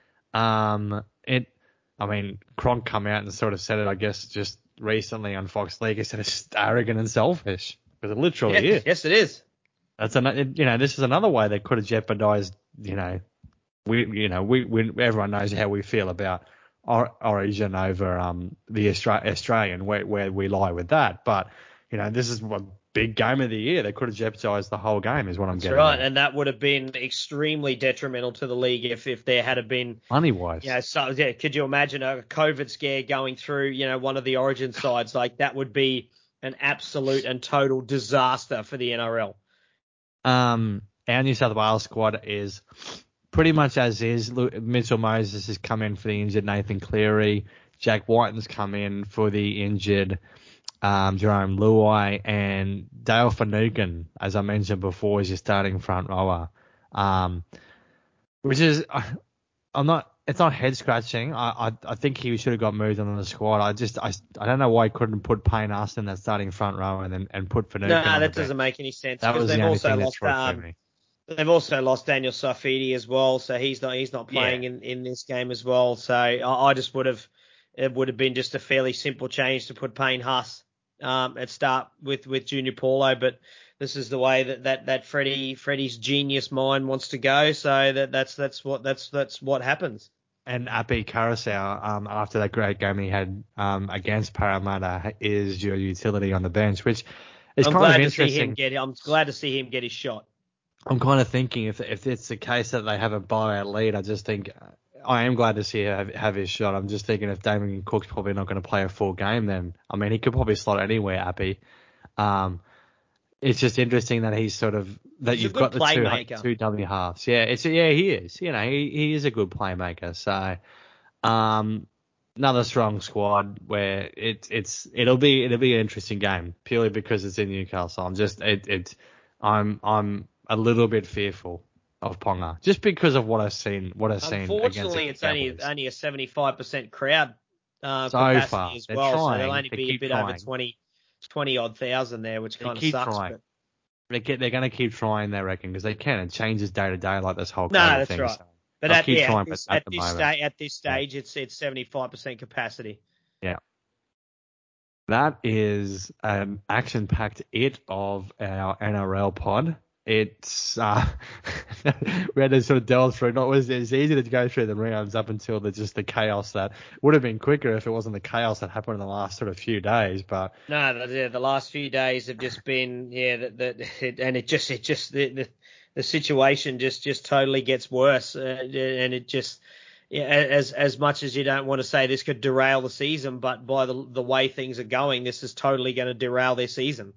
um, it, I mean, Cronk come out and sort of said it, I guess, just recently on Fox League. He said it's arrogant and selfish because it literally Yeah, is. yes, it is. That's an, you know, this is another way they could have jeopardized, you know, we, you know, we, we everyone knows how we feel about or, Origin over um the Austra- Australian, where where we lie with that. But you know, this is a big game of the year. They could have jeopardized the whole game, is what I'm That's getting right, at. and that would have been extremely detrimental to the league if if there had been. Money wise. Yeah, so yeah, could you imagine a COVID scare going through, you know, one of the Origin sides? Like that would be an absolute and total disaster for the N R L. Um, our New South Wales squad is pretty much as is. Mitchell Moses has come in for the injured Nathan Cleary. Jack Whiten's come in for the injured um, Jerome Luai, and Dale Finucane, as I mentioned before, is your starting front rower. Um, which is, I'm not. It's not head scratching. I, I I think he should have got moved on the squad. I just I, I don't know why he couldn't put Payne Haas in that starting front row and then and put Finucane No, on that the doesn't bench. make any sense That because was the they've only also thing that lost threw um, me. they've also lost Daniel Safidi as well, so he's not he's not playing Yeah. in, in this game as well. So I, I just would have it would have been just a fairly simple change to put Payne Haas um, at start with, with Junior Paulo, but this is the way that, that, that Freddie Freddie's genius mind wants to go. So that that's that's what that's that's what happens. And Api Carousel, um, after that great game he had um, against Parramatta, is your utility on the bench, which is I'm kind glad of to see him interesting. get I'm glad to see him get his shot. I'm kind of thinking if if it's the case that they have a blowout lead, I just think I am glad to see him have, have his shot. I'm just thinking if Damien Cook's probably not going to play a full game, then I mean he could probably slot anywhere, Api. Um, it's just interesting that he's sort of that He's a you've good got the two playmaker. two W halves. Yeah, it's yeah he is. You know he he is a good playmaker. So um another strong squad where it's it's it'll be it'll be an interesting game purely because it's in Newcastle. I'm just it it's I'm I'm a little bit fearful of Ponga just because of what I've seen what I've seen against the Unfortunately, it's only Cowboys. only a seventy-five percent crowd uh, So capacity far as they're well, so there'll trying. only They be a keep bit over trying. twenty, twenty odd thousand there, which They kind of keep sucks. trying. But They get, they're going to keep trying, they reckon, because they can. It changes day to day, like this whole no, COVID that's thing. right. So But they'll at, keep yeah, at trying, but this at at the this moment, stage, at this yeah, stage, it's it's seventy-five percent capacity. yeah. That is an action-packed it of our N R L pod. It's uh, we had to sort of delve through. Not was it's easy to go through the rounds up until the just the chaos that would have been quicker if it wasn't the chaos that happened in the last sort of few days. But No, the, the last few days have just been yeah, that that it, and it just it just the, the the situation just just totally gets worse, uh, and it just. Yeah, as as much as you don't want to say this could derail the season, but by the the way things are going, this is totally going to derail their season.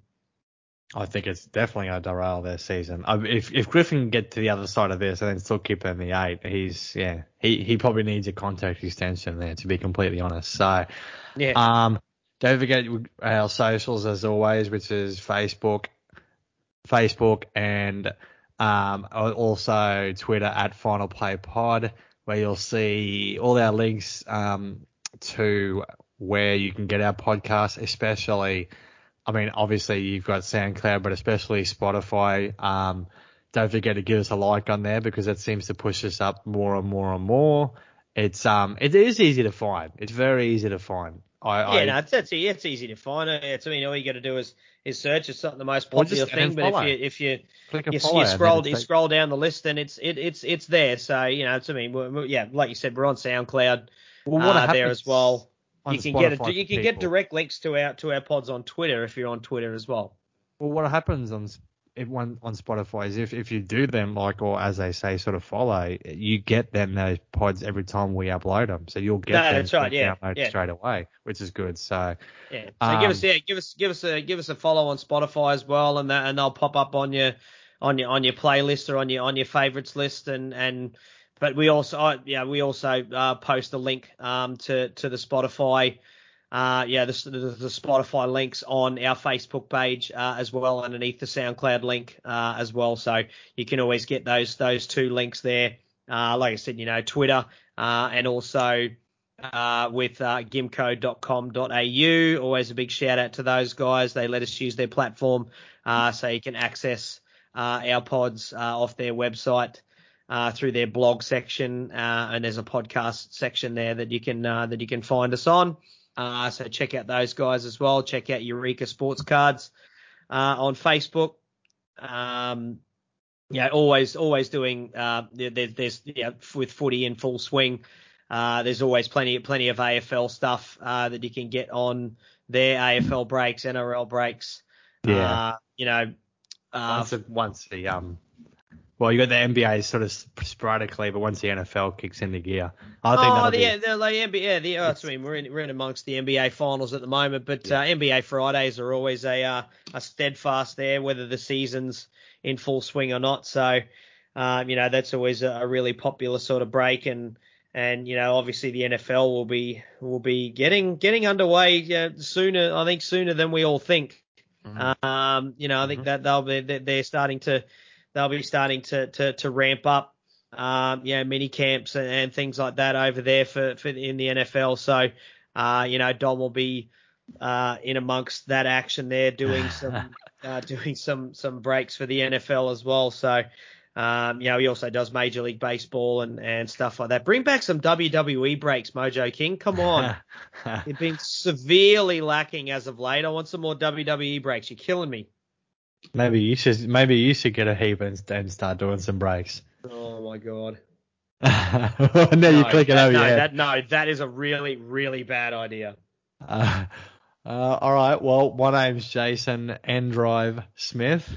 I think it's definitely going to derail their season. I, if if Griffin can get to the other side of this and then still keep it in the eight, he's yeah he, he probably needs a contract extension there, to be completely honest. So Yeah, um don't forget our socials as always, which is Facebook, Facebook and um also Twitter at Final Play Pod, where you'll see all our links um to where you can get our podcast, especially. I mean, obviously you've got SoundCloud, but especially Spotify. Um, don't forget to give us a like on there because it seems to push us up more and more and more. It's um, it is easy to find. It's very easy to find. I, yeah, I no, it's it's, it's easy to find. It's I mean, all you got to do is is search. It's not the most or popular just and then thing, but if follow. you if you Click a you, follow. you And then scroll it's you like, scroll down the list, then it's it it's it's there. So you know, it's I mean, we're, we're- yeah, like you said, we're on SoundCloud well, what uh, there happens as well. on You can Spotify get a, you for can get people? direct links to our to our pods on Twitter if you're on Twitter as well. Well, what happens on if one on Spotify is if, if you do them like or as they say sort of follow, you get them those pods every time we upload them, so you'll get No, them that's right. Yeah, download yeah. straight away, which is good. So Yeah. So um, give us yeah, give us give us a give us a follow on Spotify as well, and that and they'll pop up on your on your on your playlist or on your on your favorites list, and and but we also uh, yeah we also uh, post a link um to to the Spotify uh yeah the the, the Spotify links on our Facebook page uh, as well underneath the SoundCloud link uh, as well, so you can always get those those two links there uh, like I said, you know, Twitter, uh, and also uh, with uh, gimco dot com dot a u. Always a big shout out to those guys. They let us use their platform, uh, so you can access uh, our pods uh, off their website uh, through their blog section, uh, and there's a podcast section there that you can uh, that you can find us on. Uh, so check out those guys as well. Check out Eureka Sports Cards uh, on Facebook. Um, yeah, always, always doing. Uh, there, there's yeah, with footy in full swing. Uh, there's always plenty, plenty of A F L stuff uh, that you can get on there. A F L breaks, N R L breaks. Yeah. Uh, you know. Uh, once, the, once the um, well, you got the N B A sort of sporadically, but once the N F L kicks into gear, I think oh, that'll the, be. the, the N B A, yeah, the, oh, I mean, we're in, we're in amongst the N B A finals at the moment, but yeah. uh, N B A Fridays are always a uh, a steadfast there, whether the season's in full swing or not. So, um, you know, that's always a, a really popular sort of break, and and you know, obviously the N F L will be will be getting getting underway uh, sooner. I think sooner than we all think. Mm-hmm. Um, you know, I think mm-hmm. that they'll be they're starting to they'll be starting to to, to ramp up. Um, you know, mini camps and, and things like that over there for, for in the N F L. So, uh, you know, Dom will be uh, in amongst that action there, doing some uh, doing some some breaks for the N F L as well. So, um, you know, he also does Major League Baseball and, and stuff like that. Bring back some W W E breaks, Mojo King. Come on, you've been severely lacking as of late. I want some more W W E breaks. You're killing me. Maybe you should maybe you should get a heap and, and start doing some breaks. Oh my god. now no, you're clicking that, over no, your head. That, no, that is a really, really bad idea. Uh, uh, all right. Well, my name's Jason N-Drive Smith.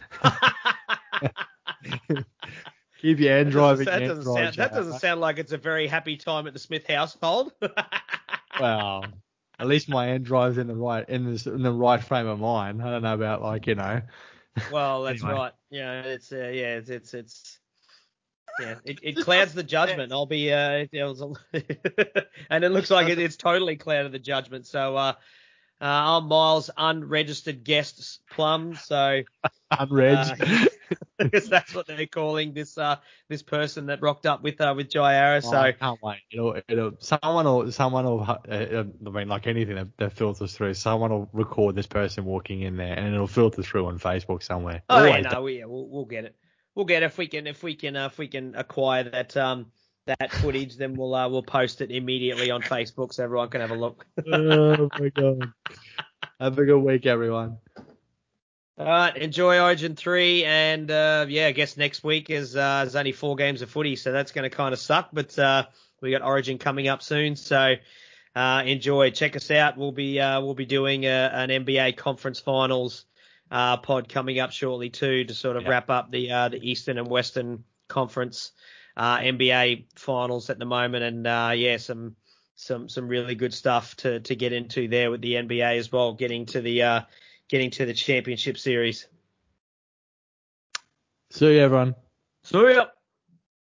Keep your N-Drive in that your doesn't sound, That doesn't sound like it's a very happy time at the Smith household. Well, at least my N-Drive's in the right in the, in the right frame of mind. I don't know about like you know. Well, that's anyway. right. Yeah, it's uh, yeah, it's it's it's yeah, it, it clouds the judgment. I'll be uh, it was a, and it looks like it, it's totally clouded the judgment. So uh, uh I'm Miles' unregistered guest Plum. So unreg. Uh, because that's what they're calling this uh this person that rocked up with uh with Jaira. So oh, I can't wait. It'll it'll someone will someone will uh, I mean like anything that, that filters through. Someone will record this person walking in there and it'll filter through on Facebook somewhere. Oh Always yeah, no, we, yeah, we'll we'll get it. We'll get it if we can if we can uh, if we can acquire that um that footage, then we'll uh, we'll post it immediately on Facebook so everyone can have a look. Oh my god! Have a good week, everyone. All right, enjoy Origin three, and uh, yeah, I guess next week is uh, there's only four games of footy, so that's going to kind of suck. But uh, we got Origin coming up soon, so uh, enjoy. Check us out. We'll be uh, we'll be doing a, an N B A conference finals uh, pod coming up shortly too, to sort of yeah. wrap up the uh, the Eastern and Western Conference uh, N B A finals at the moment, and uh, yeah, some some some really good stuff to to get into there with the N B A as well, getting to the uh, getting to the championship series. See you, everyone. See ya.